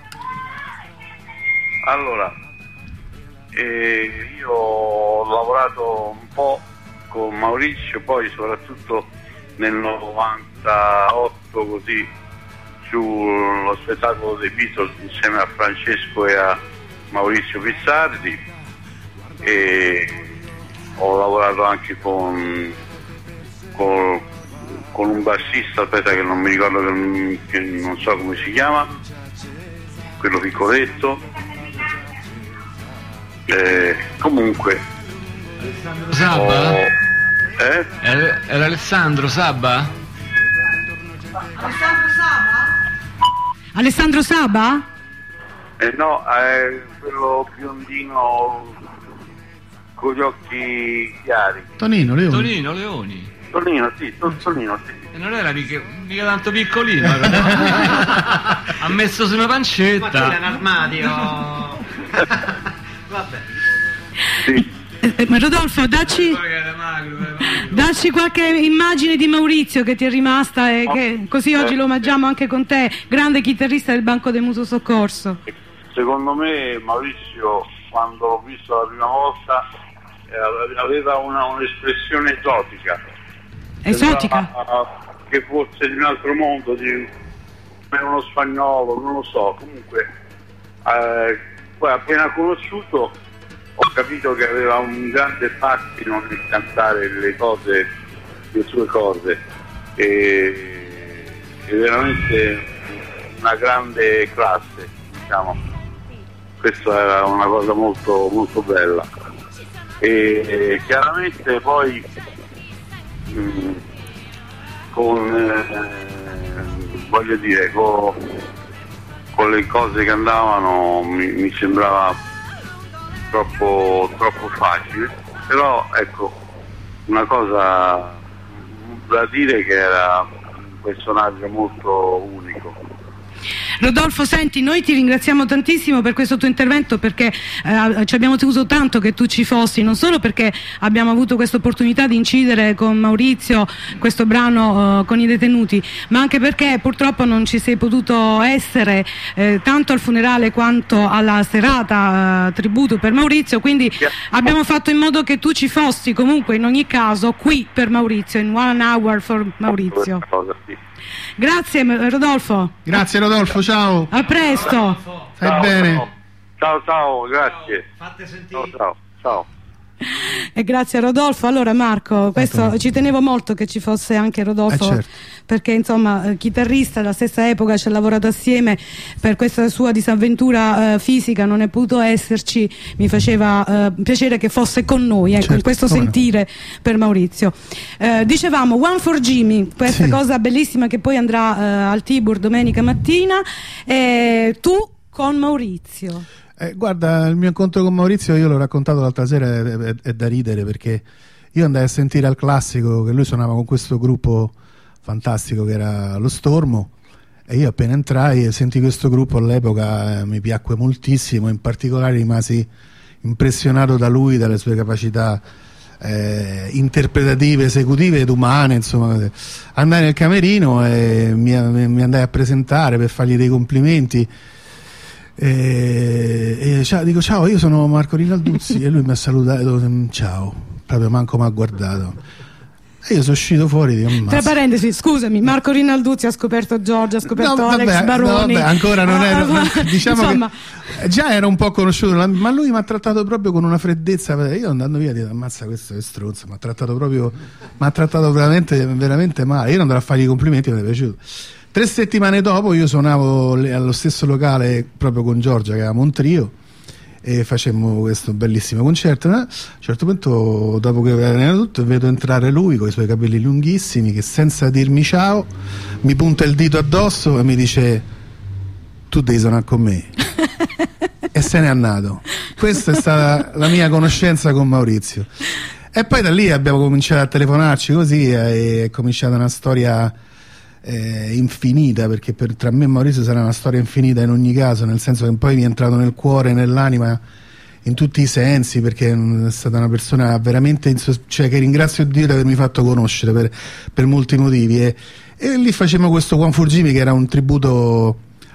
Allora, eh, io ho lavorato un po' con Maurizio, poi soprattutto nel novantotto così sullo spettacolo dei Beatles insieme a Francesco e a Maurizio Pizzardi, e ho lavorato anche con, con, con un bassista, aspetta che non mi ricordo, che, che non so come si chiama, quello piccoletto. Eh, comunque Sabba? ho- eh? Era, era Alessandro Sabba? Alessandro Saba? Eh, no, è quello biondino con gli occhi chiari. Tonino, Leone. Tonino Leoni. Tonino, sì, Ton- Tonino, sì. E non era mica, mica tanto piccolino, era, no? Ha messo su una pancetta. un armadio. Vabbè. Sì. Eh, eh, ma Rodolfo, dacci, Guarda che era magro, era magro. dacci qualche immagine di Maurizio che ti è rimasta e che così oggi lo omaggiamo anche con te, grande chitarrista del Banco del Mutuo Soccorso. Secondo me Maurizio, quando l'ho visto la prima volta, eh, aveva una, un'espressione esotica. Esotica? Sembrava che fosse di un altro mondo, di come uno spagnolo, non lo so. Comunque, eh, poi appena conosciuto ho capito che aveva un grande fascino nel cantare le cose, le sue cose, e è veramente una grande classe, diciamo. Questa era una cosa molto molto bella. E chiaramente poi mh, con eh, voglio dire con, con le cose che andavano mi, mi sembrava troppo troppo facile, però ecco, una cosa da dire che era un personaggio molto unico. Rodolfo, senti, noi ti ringraziamo tantissimo per questo tuo intervento, perché eh, ci abbiamo tenuto tanto che tu ci fossi, non solo perché abbiamo avuto questa opportunità di incidere con Maurizio questo brano eh, con i detenuti, ma anche perché purtroppo non ci sei potuto essere eh, tanto al funerale quanto alla serata eh, tributo per Maurizio, quindi abbiamo fatto in modo che tu ci fossi comunque in ogni caso qui per Maurizio, in One Hour for Maurizio. Cosa, sì. Grazie Rodolfo. Grazie Rodolfo, ciao. A presto. Stai Ciao, bene. ciao, ciao, ciao, grazie. Fate Ciao, sentire. ciao, ciao. E grazie a Rodolfo. Allora Marco, questo ci tenevo molto che ci fosse anche Rodolfo, eh certo. perché insomma chitarrista della stessa epoca, ci ha lavorato assieme, per questa sua disavventura eh, fisica non è potuto esserci, mi faceva eh, piacere che fosse con noi, ecco, Certo, in questo come no. sentire per Maurizio. Eh, dicevamo One for Jimmy, questa Sì. cosa bellissima che poi andrà eh, al Tibur domenica mattina, e tu con Maurizio. Eh, guarda, il mio incontro con Maurizio, io l'ho raccontato l'altra sera, è, è, è da ridere, perché io andai a sentire al Classico che lui suonava con questo gruppo fantastico che era lo Stormo, e io appena entrai e senti questo gruppo all'epoca eh, mi piacque moltissimo, in particolare rimasi impressionato da lui, dalle sue capacità eh, interpretative, esecutive ed umane, insomma. Andai nel camerino e mi, mi andai a presentare per fargli dei complimenti. E, e ciao, dico ciao, io sono Marco Rinalduzzi, e lui mi ha salutato, ciao, proprio manco mi ha guardato, e io sono uscito fuori di un Tra parentesi, scusami, Marco Rinalduzzi ha scoperto Giorgia, ha scoperto no, Alex vabbè, Baroni. no, vabbè, ancora non Ah, ero, ma- diciamo insomma, che già era un po' conosciuto, ma lui mi ha trattato proprio con una freddezza. Io andando via dico, ammazza, questo è stronzo, mi ha trattato proprio, mi ha trattato veramente, veramente male. Io non andrò a fargli i complimenti, mi è piaciuto. Tre settimane dopo io suonavo allo stesso locale proprio con Giorgia, che avevamo un trio, e facemmo questo bellissimo concerto. A un certo punto, dopo che era tutto, vedo entrare lui con i suoi capelli lunghissimi, che senza dirmi ciao mi punta il dito addosso e mi dice: tu devi suonare con me. E se n'è andato. Questa è stata la mia conoscenza con Maurizio, e poi da lì abbiamo cominciato a telefonarci così, e è cominciata una storia Eh, infinita, perché per, tra me e Maurizio sarà una storia infinita in ogni caso, nel senso che poi mi è entrato nel cuore, nell'anima, in tutti i sensi, perché è stata una persona veramente insos- cioè, che ringrazio Dio di avermi fatto conoscere per, per molti motivi, e, e lì facemmo questo One for Jimmy, che era un tributo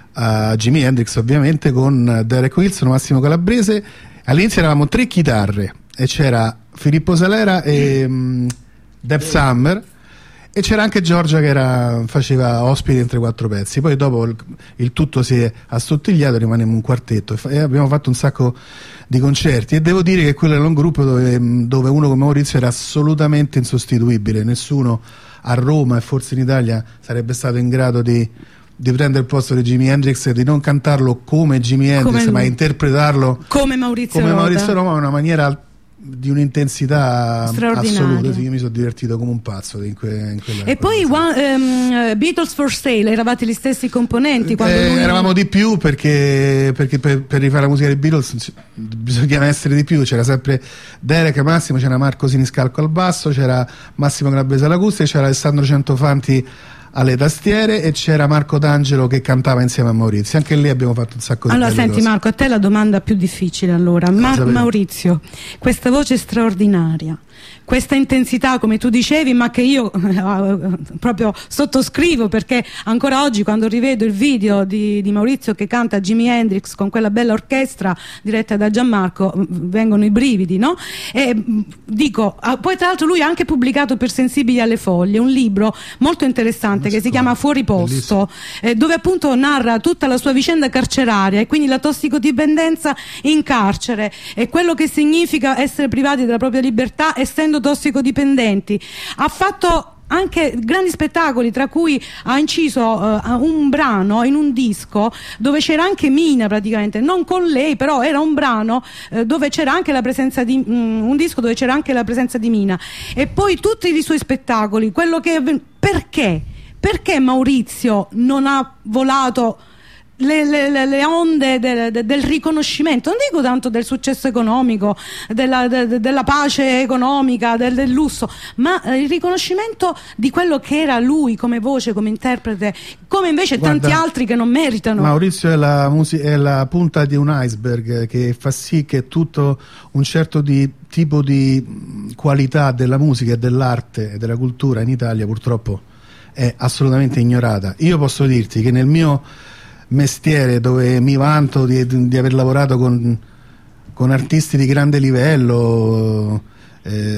a Jimi Hendrix, ovviamente, con Derek Wilson, Massimo Calabrese. All'inizio eravamo tre chitarre e c'era Filippo Salera e um, Deb Summer, e c'era anche Giorgia che era, faceva ospite entre quattro pezzi. Poi dopo il, il tutto si è assottigliato, rimanemmo un quartetto e, fa, e abbiamo fatto un sacco di concerti, e devo dire che quello era un gruppo dove, dove uno come Maurizio era assolutamente insostituibile. Nessuno a Roma e forse in Italia sarebbe stato in grado di, di prendere il posto di Jimi Hendrix e di non cantarlo come Jimi Hendrix, Come ma lui. interpretarlo come Maurizio come Roda. Maurizio Roma, in una maniera di un'intensità Straordinaria. assoluta. Sì, io mi sono divertito come un pazzo in, que, in quella E poi quella one, ehm, Beatles for Sale, eravate gli stessi componenti quando Eh, lui... eravamo di più, perché, perché per, per rifare la musica dei Beatles c- bisognava essere di più. C'era sempre Derek Massimo, c'era Marco Siniscalco al basso, c'era Massimo Calabrese all'acustica, c'era Alessandro Centofanti alle tastiere, e c'era Marco D'Angelo che cantava insieme a Maurizio. Anche lì abbiamo fatto un sacco di Allora belle senti cose. Marco, a te la domanda più difficile allora. Ma- sapevo. Maurizio, questa voce straordinaria, questa intensità come tu dicevi, ma che io eh, proprio sottoscrivo, perché ancora oggi quando rivedo il video di, di Maurizio che canta Jimi Hendrix con quella bella orchestra diretta da Gianmarco, mh, vengono i brividi, no? E mh, dico, ah, poi tra l'altro lui ha anche pubblicato per Sensibili alle Foglie un libro molto interessante che si chiama Fuori Posto, eh, dove appunto narra tutta la sua vicenda carceraria, e quindi la tossicodipendenza in carcere e quello che significa essere privati della propria libertà essendo tossicodipendenti. Ha fatto anche grandi spettacoli, tra cui ha inciso uh, un brano in un disco dove c'era anche Mina, praticamente non con lei, però era un brano uh, dove c'era anche la presenza di um, un disco dove c'era anche la presenza di Mina. E poi tutti i suoi spettacoli, quello che perché perché Maurizio non ha volato Le, le, le onde del, del, del riconoscimento, non dico tanto del successo economico, della, de, della pace economica, del, del lusso, ma il riconoscimento di quello che era lui come voce, come interprete, come invece Guarda, tanti altri che non meritano. Maurizio è la, musi- è la punta di un iceberg che fa sì che tutto un certo di, tipo di mh, qualità della musica e dell'arte e della cultura in Italia purtroppo è assolutamente ignorata. Io posso dirti che nel mio mestiere, dove mi vanto di, di aver lavorato con, con artisti di grande livello,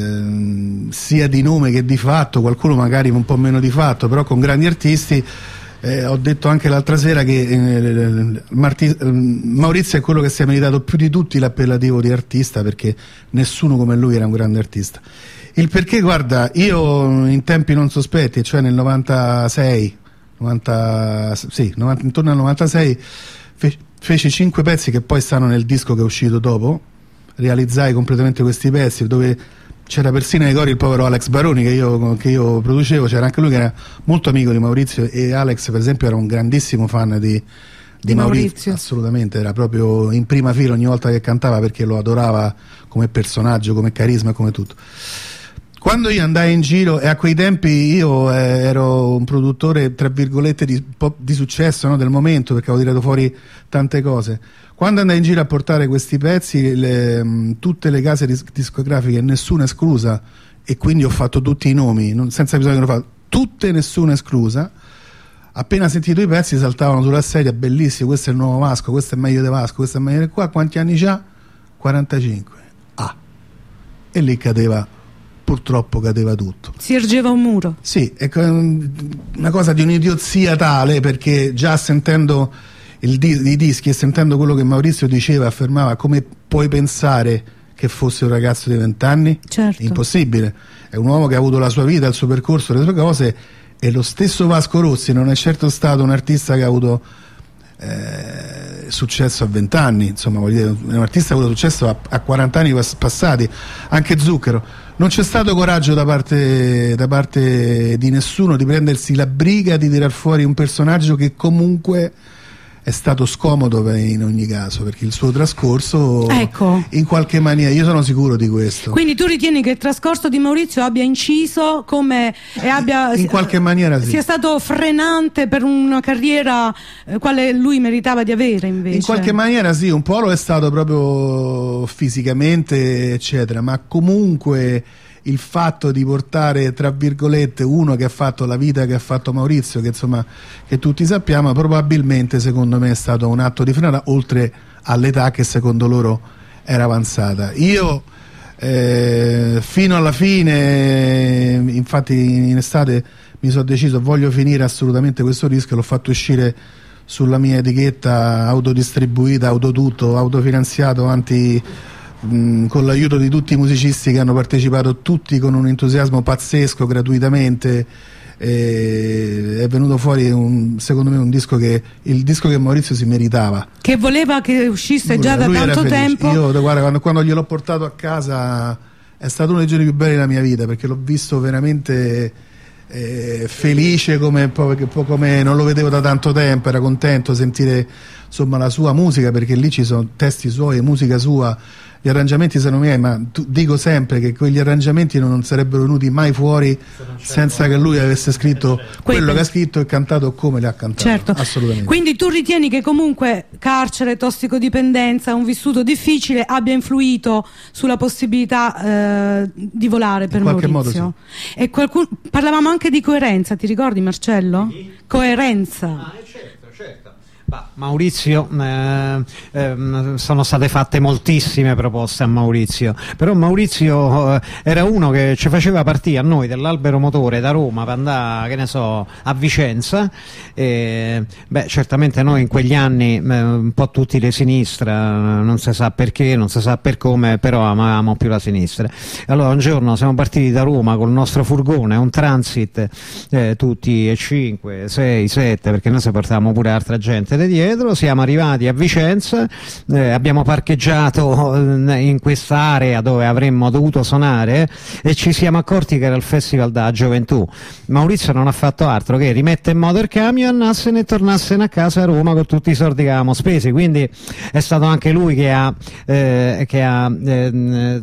eh, sia di nome che di fatto, qualcuno magari un po' meno di fatto, però con grandi artisti, Eh, ho detto anche l'altra sera che eh, Marti- Maurizio è quello che si è meritato più di tutti l'appellativo di artista, perché nessuno come lui era un grande artista. Il perché, guarda, io in tempi non sospetti, cioè nel novantasei, novanta, sì, novanta, intorno al novantasei, fe- feci cinque pezzi che poi stanno nel disco che è uscito dopo. Realizzai completamente questi pezzi, dove c'era persino nei cori il povero Alex Baroni che io, che io producevo, c'era anche lui che era molto amico di Maurizio, e Alex per esempio era un grandissimo fan di, di, di Maurizio. Maurizio assolutamente, era proprio in prima fila ogni volta che cantava, perché lo adorava come personaggio, come carisma, come tutto. Quando io andai in giro, e a quei tempi io eh, ero un produttore tra virgolette di, di successo, no, del momento, perché avevo tirato fuori tante cose. Quando andai in giro a portare questi pezzi, le, mh, tutte le case dis- discografiche, nessuna esclusa, e quindi ho fatto tutti i nomi, non, senza bisogno che lo faccia, tutte, nessuna esclusa. Appena sentito i pezzi saltavano sulla sedia, bellissimo, questo è il nuovo Vasco, questo è meglio di Vasco, questo è meglio di qua. Quanti anni c'ha? quarantacinque. Ah, e lì cadeva, purtroppo cadeva tutto. Si ergeva un muro. Sì, è una cosa di un'idiozia tale, perché già sentendo il di- i dischi e sentendo quello che Maurizio diceva, affermava: come puoi pensare che fosse un ragazzo di vent'anni? Certo. Impossibile, è un uomo che ha avuto la sua vita, il suo percorso, le sue cose, e lo stesso Vasco Rossi non è certo stato un artista che ha avuto eh, successo a vent'anni, insomma, voglio dire, un artista che ha avuto successo a, a quaranta anni passati. Anche Zucchero, non c'è stato coraggio da parte, da parte di nessuno di prendersi la briga di tirar fuori un personaggio che comunque è stato scomodo in ogni caso, perché il suo trascorso, ecco, in qualche maniera, io sono sicuro di questo. Quindi tu ritieni che il trascorso di Maurizio abbia inciso come e abbia in qualche maniera sì. sia stato frenante per una carriera eh, quale lui meritava di avere, invece? In qualche maniera sì, un po' lo è stato proprio fisicamente eccetera, ma comunque il fatto di portare, tra virgolette, uno che ha fatto la vita che ha fatto Maurizio, che insomma che tutti sappiamo, probabilmente secondo me è stato un atto di frenata, oltre all'età che secondo loro era avanzata. Io eh, fino alla fine, infatti in estate mi sono deciso, voglio finire assolutamente questo disco, l'ho fatto uscire sulla mia etichetta autodistribuita, autotutto, autofinanziato, anti Mh, con l'aiuto di tutti i musicisti che hanno partecipato, tutti con un entusiasmo pazzesco, gratuitamente. E è venuto fuori un, secondo me un disco che il disco che Maurizio si meritava, che voleva che uscisse già da tanto tempo. Io guarda, quando, quando gliel'ho portato a casa è stato uno dei giorni più belli della mia vita, perché l'ho visto veramente eh, felice come, come non lo vedevo da tanto tempo, era contento di sentire insomma la sua musica, perché lì ci sono testi suoi e musica sua. Gli arrangiamenti sono miei, ma tu, dico sempre che quegli arrangiamenti non, non sarebbero venuti mai fuori senza che lui avesse scritto quello che ha scritto e cantato come le ha cantato. Certo. Assolutamente. Quindi tu ritieni che comunque carcere, tossicodipendenza, un vissuto difficile abbia influito sulla possibilità eh, di volare per in qualche Maurizio? Modo sì. E qualcun... parlavamo anche di coerenza, ti ricordi, Marcello? Sì. Coerenza. Ah, certo, certo. Bah, Maurizio, eh, eh, sono state fatte moltissime proposte a Maurizio, però Maurizio eh, era uno che ci faceva partire a noi dell'Albero Motore da Roma per andare, che ne so, a Vicenza. E, beh, certamente noi in quegli anni eh, un po' tutti di sinistra, non si sa perché, non si sa per come, però amavamo più la sinistra. Allora un giorno siamo partiti da Roma col nostro furgone, un transit, eh, tutti e cinque, sei, sette, perché noi se portavamo pure altra gente dietro, siamo arrivati a Vicenza, eh, abbiamo parcheggiato in quest'area dove avremmo dovuto suonare e ci siamo accorti che era il festival della gioventù. Maurizio non ha fatto altro che rimettere in moto il camion, andarsene e tornarsene a casa a Roma con tutti i soldi che avevamo spesi, quindi è stato anche lui che ha, eh, che ha eh,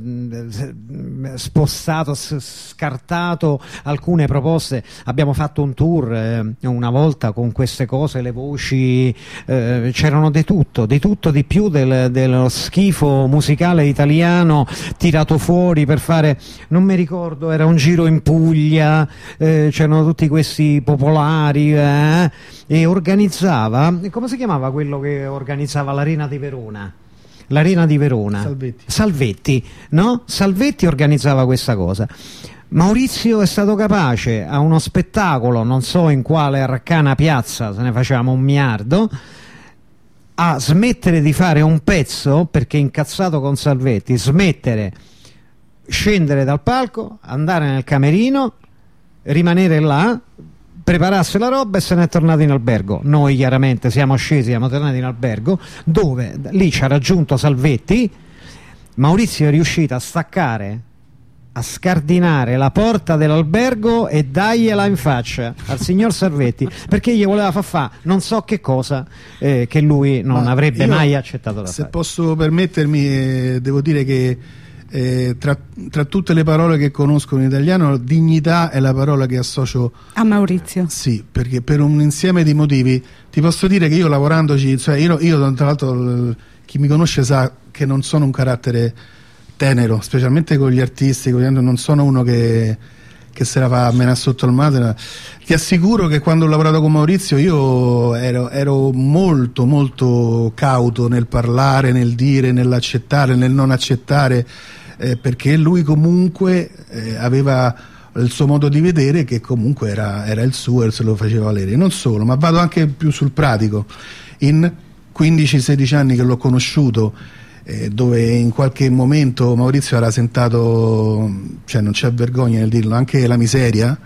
spostato, scartato alcune proposte. Abbiamo fatto un tour eh, una volta con queste cose, le voci, Eh, c'erano di tutto, di tutto di più del, dello schifo musicale italiano tirato fuori per fare, non mi ricordo, era un giro in Puglia, eh, c'erano tutti questi popolari eh, e organizzava, come si chiamava quello che organizzava l'Arena di Verona? L'Arena di Verona? Salvetti. Salvetti, no? Salvetti organizzava questa cosa. Maurizio è stato capace a uno spettacolo, non so in quale arcana piazza, se ne facevamo un miliardo, a smettere di fare un pezzo perché incazzato con Salvetti, smettere, scendere dal palco, andare nel camerino, rimanere là, prepararsi la roba e se n'è tornato in albergo. Noi chiaramente siamo scesi, siamo tornati in albergo, dove lì ci ha raggiunto Salvetti. Maurizio è riuscito a staccare, a scardinare la porta dell'albergo e dargliela in faccia al signor Salvetti, perché gli voleva far fa non so che cosa eh, che lui non Ma avrebbe io, mai accettato da se fare. posso permettermi, eh, devo dire che eh, tra, tra tutte le parole che conosco in italiano, dignità è la parola che associo A Maurizio. sì, perché per un insieme di motivi ti posso dire che io lavorandoci, cioè io, io tra l'altro l- chi mi conosce sa che non sono un carattere tenero, specialmente con gli artisti, con gli altri, non sono uno che, che se la fa mena sotto il mare. Ti assicuro che quando ho lavorato con Maurizio io ero, ero molto molto cauto nel parlare, nel dire, nell'accettare, nel non accettare, eh, perché lui comunque eh, aveva il suo modo di vedere che comunque era, era il suo e se lo faceva valere. E non solo, ma vado anche più sul pratico. In quindici sedici anni che l'ho conosciuto, eh, dove in qualche momento Maurizio era sentato, cioè non c'è vergogna nel dirlo, anche la miseria,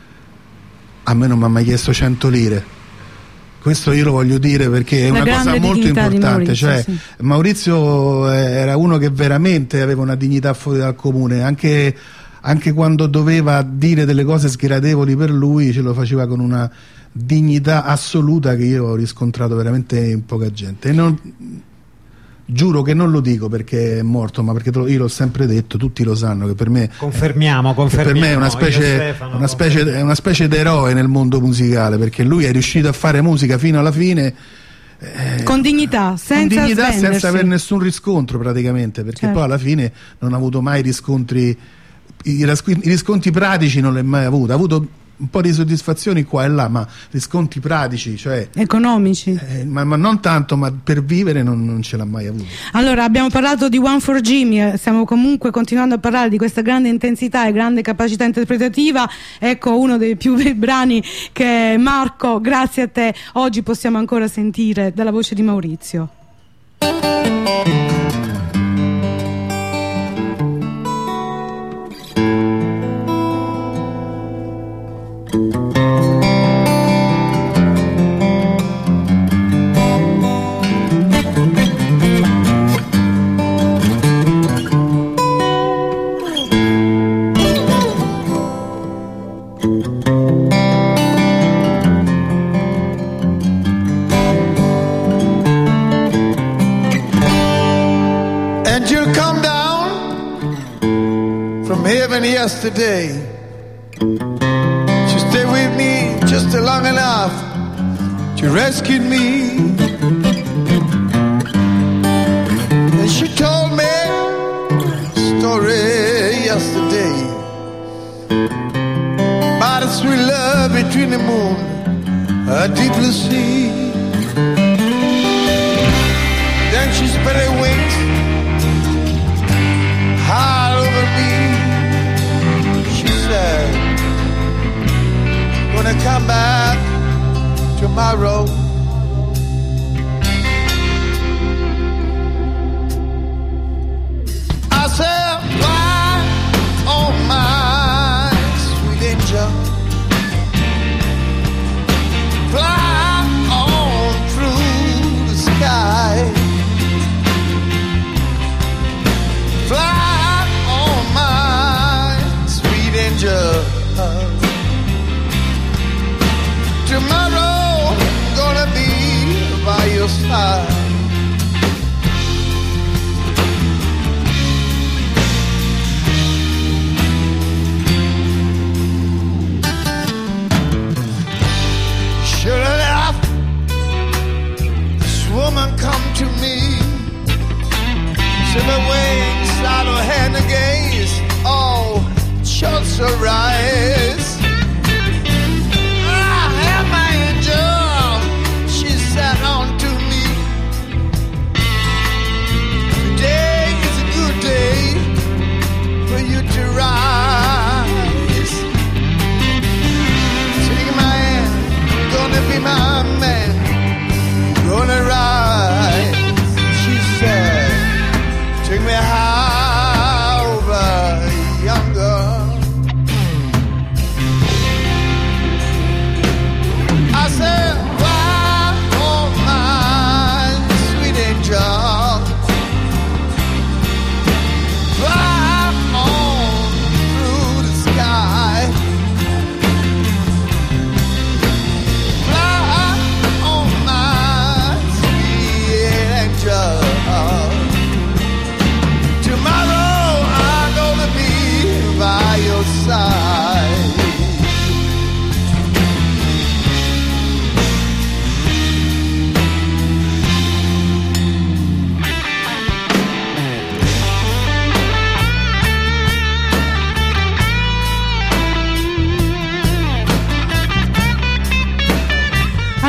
a me non mi ha mai chiesto cento lire. Questo io lo voglio dire perché è La una cosa grande molto dignità di importante. Maurizio, Cioè, sì. Maurizio era uno che veramente aveva una dignità fuori dal comune, anche, anche quando doveva dire delle cose sgradevoli per lui ce lo faceva con una dignità assoluta che io ho riscontrato veramente in poca gente. E non, giuro che non lo dico perché è morto, ma perché te lo- io l'ho sempre detto, tutti lo sanno che per me Confermiamo, che confermiamo. per me è una io e specie, Stefano, una specie, è una specie d'eroe nel mondo musicale, perché lui è riuscito a fare musica fino alla fine eh, Con dignità, senza con dignità, svendersi. senza avere nessun riscontro praticamente, perché Certo. poi alla fine non ha avuto mai riscontri, i, rasqui- i riscontri pratici non li ha mai avuto, ha avuto un po' di soddisfazioni qua e là, ma riscontri pratici, cioè Economici. eh, ma, ma non tanto, ma per vivere non, non ce l'ha mai avuto. Allora, abbiamo parlato di One for Jimmy, eh, stiamo comunque continuando a parlare di questa grande intensità e grande capacità interpretativa. Ecco uno dei più bei brani che Marco, grazie a te, oggi possiamo ancora sentire dalla voce di Maurizio. And you'll come down from heaven yesterday. You stay with me just long enough to rescue me. And she told me a story yesterday about a sweet love between the moon and a deep blue sea. Then she spread her wings all over me. She said, gonna come back tomorrow. I said, why, oh my sweet angel, fly on through the sky. Fly on my sweet angel. Tomorrow I'm gonna be by your side. Should have left this woman come to me. Silver wings, out of hand against all shots arise. I have my angel, she sat on to me. Today is a good day for you to rise.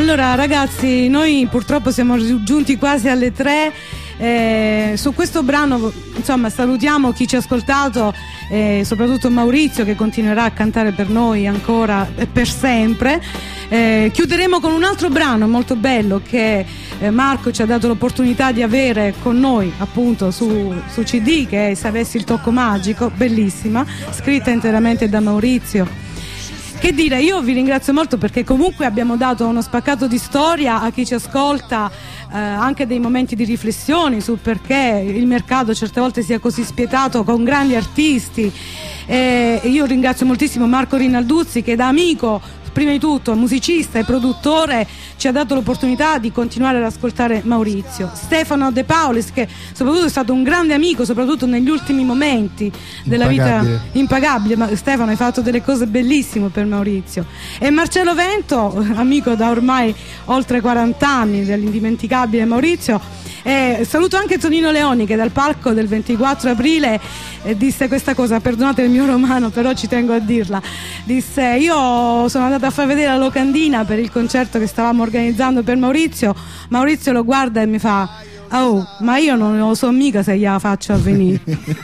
Allora ragazzi, noi purtroppo siamo giunti quasi alle tre. Eh, su questo brano insomma salutiamo chi ci ha ascoltato, eh, soprattutto Maurizio che continuerà a cantare per noi ancora e per sempre. Eh, chiuderemo con un altro brano molto bello che eh, Marco ci ha dato l'opportunità di avere con noi appunto su, su C D, che è Se avessi il tocco magico, bellissima, scritta interamente da Maurizio. Che dire, io vi ringrazio molto perché comunque abbiamo dato uno spaccato di storia a chi ci ascolta, eh, anche dei momenti di riflessione su perché il mercato certe volte sia così spietato con grandi artisti. E io ringrazio moltissimo Marco Rinalduzzi che da amico, prima di tutto musicista e produttore, ci ha dato l'opportunità di continuare ad ascoltare Maurizio. Stefano De Paulis, che soprattutto è stato un grande amico, soprattutto negli ultimi momenti della Impagabile. vita, impagabile, ma Stefano hai fatto delle cose bellissime per Maurizio. E Marcello Vento, amico da ormai oltre quaranta anni dell'indimenticabile Maurizio. E saluto anche Tonino Leoni che dal palco del ventiquattro aprile eh, disse questa cosa, perdonate il mio romano però ci tengo a dirla, disse: io sono andata a far vedere la locandina per il concerto che stavamo organizzando per Maurizio. Maurizio lo guarda e mi fa: oh, ma io non lo so mica se gliela faccio a venire.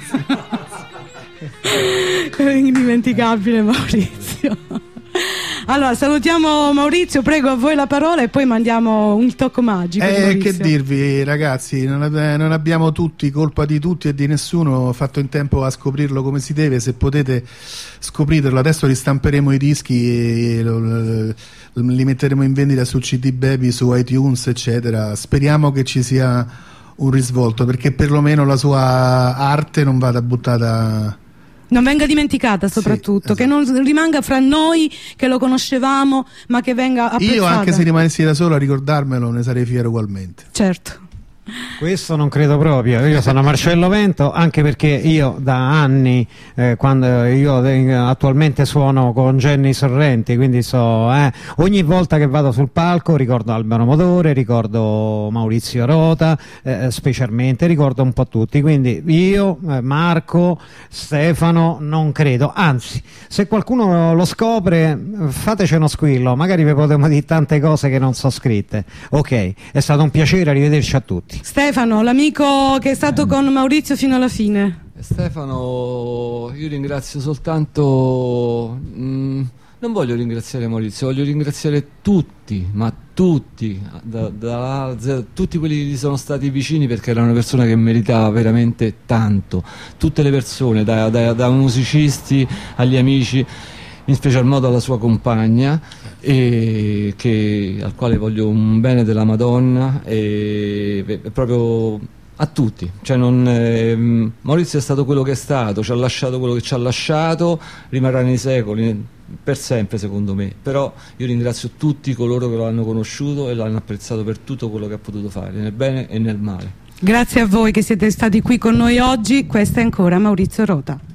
Indimenticabile Maurizio. Allora salutiamo Maurizio, prego a voi la parola e poi mandiamo un tocco magico. Eh, che dirvi ragazzi, non, ab- non abbiamo tutti colpa di tutti e di nessuno, ho fatto in tempo a scoprirlo come si deve. Se potete scoprirlo, adesso ristamperemo i dischi e lo, lo, li metteremo in vendita su C D Baby, su iTunes eccetera. Speriamo che ci sia un risvolto, perché perlomeno la sua arte non vada buttata, non venga dimenticata soprattutto, sì, esatto. Che non rimanga fra noi che lo conoscevamo, ma che venga apprezzata. Io anche se rimanessi da solo a ricordarmelo ne sarei fiero ugualmente. Certo. Questo non credo proprio. Io sono Marcello Vento, anche perché io da anni, eh, quando io eh, attualmente suono con Jenny Sorrenti, quindi so, eh, ogni volta che vado sul palco ricordo Albero Motore, ricordo Maurizio Rota, eh, specialmente ricordo un po' tutti, quindi io, eh, Marco, Stefano non credo, anzi se qualcuno lo scopre fateci uno squillo, magari vi potremo dire tante cose che non so scritte. Ok, è stato un piacere, arrivederci a tutti. Stefano, l'amico che è stato con Maurizio fino alla fine. Stefano, io ringrazio soltanto, mh, non voglio ringraziare Maurizio, voglio ringraziare tutti, ma tutti, da, da, da, tutti quelli che gli sono stati vicini, perché era una persona che meritava veramente tanto. Tutte le persone, da, da, da musicisti agli amici, in special modo alla sua compagna, e che, al quale voglio un bene della Madonna, e, e proprio a tutti. Cioè non, eh, Maurizio è stato quello che è stato, ci ha lasciato quello che ci ha lasciato, rimarrà nei secoli, per sempre secondo me. Però io ringrazio tutti coloro che lo hanno conosciuto e l'hanno apprezzato per tutto quello che ha potuto fare, nel bene e nel male. Grazie a voi che siete stati qui con noi oggi. Questa è ancora Maurizio Rota.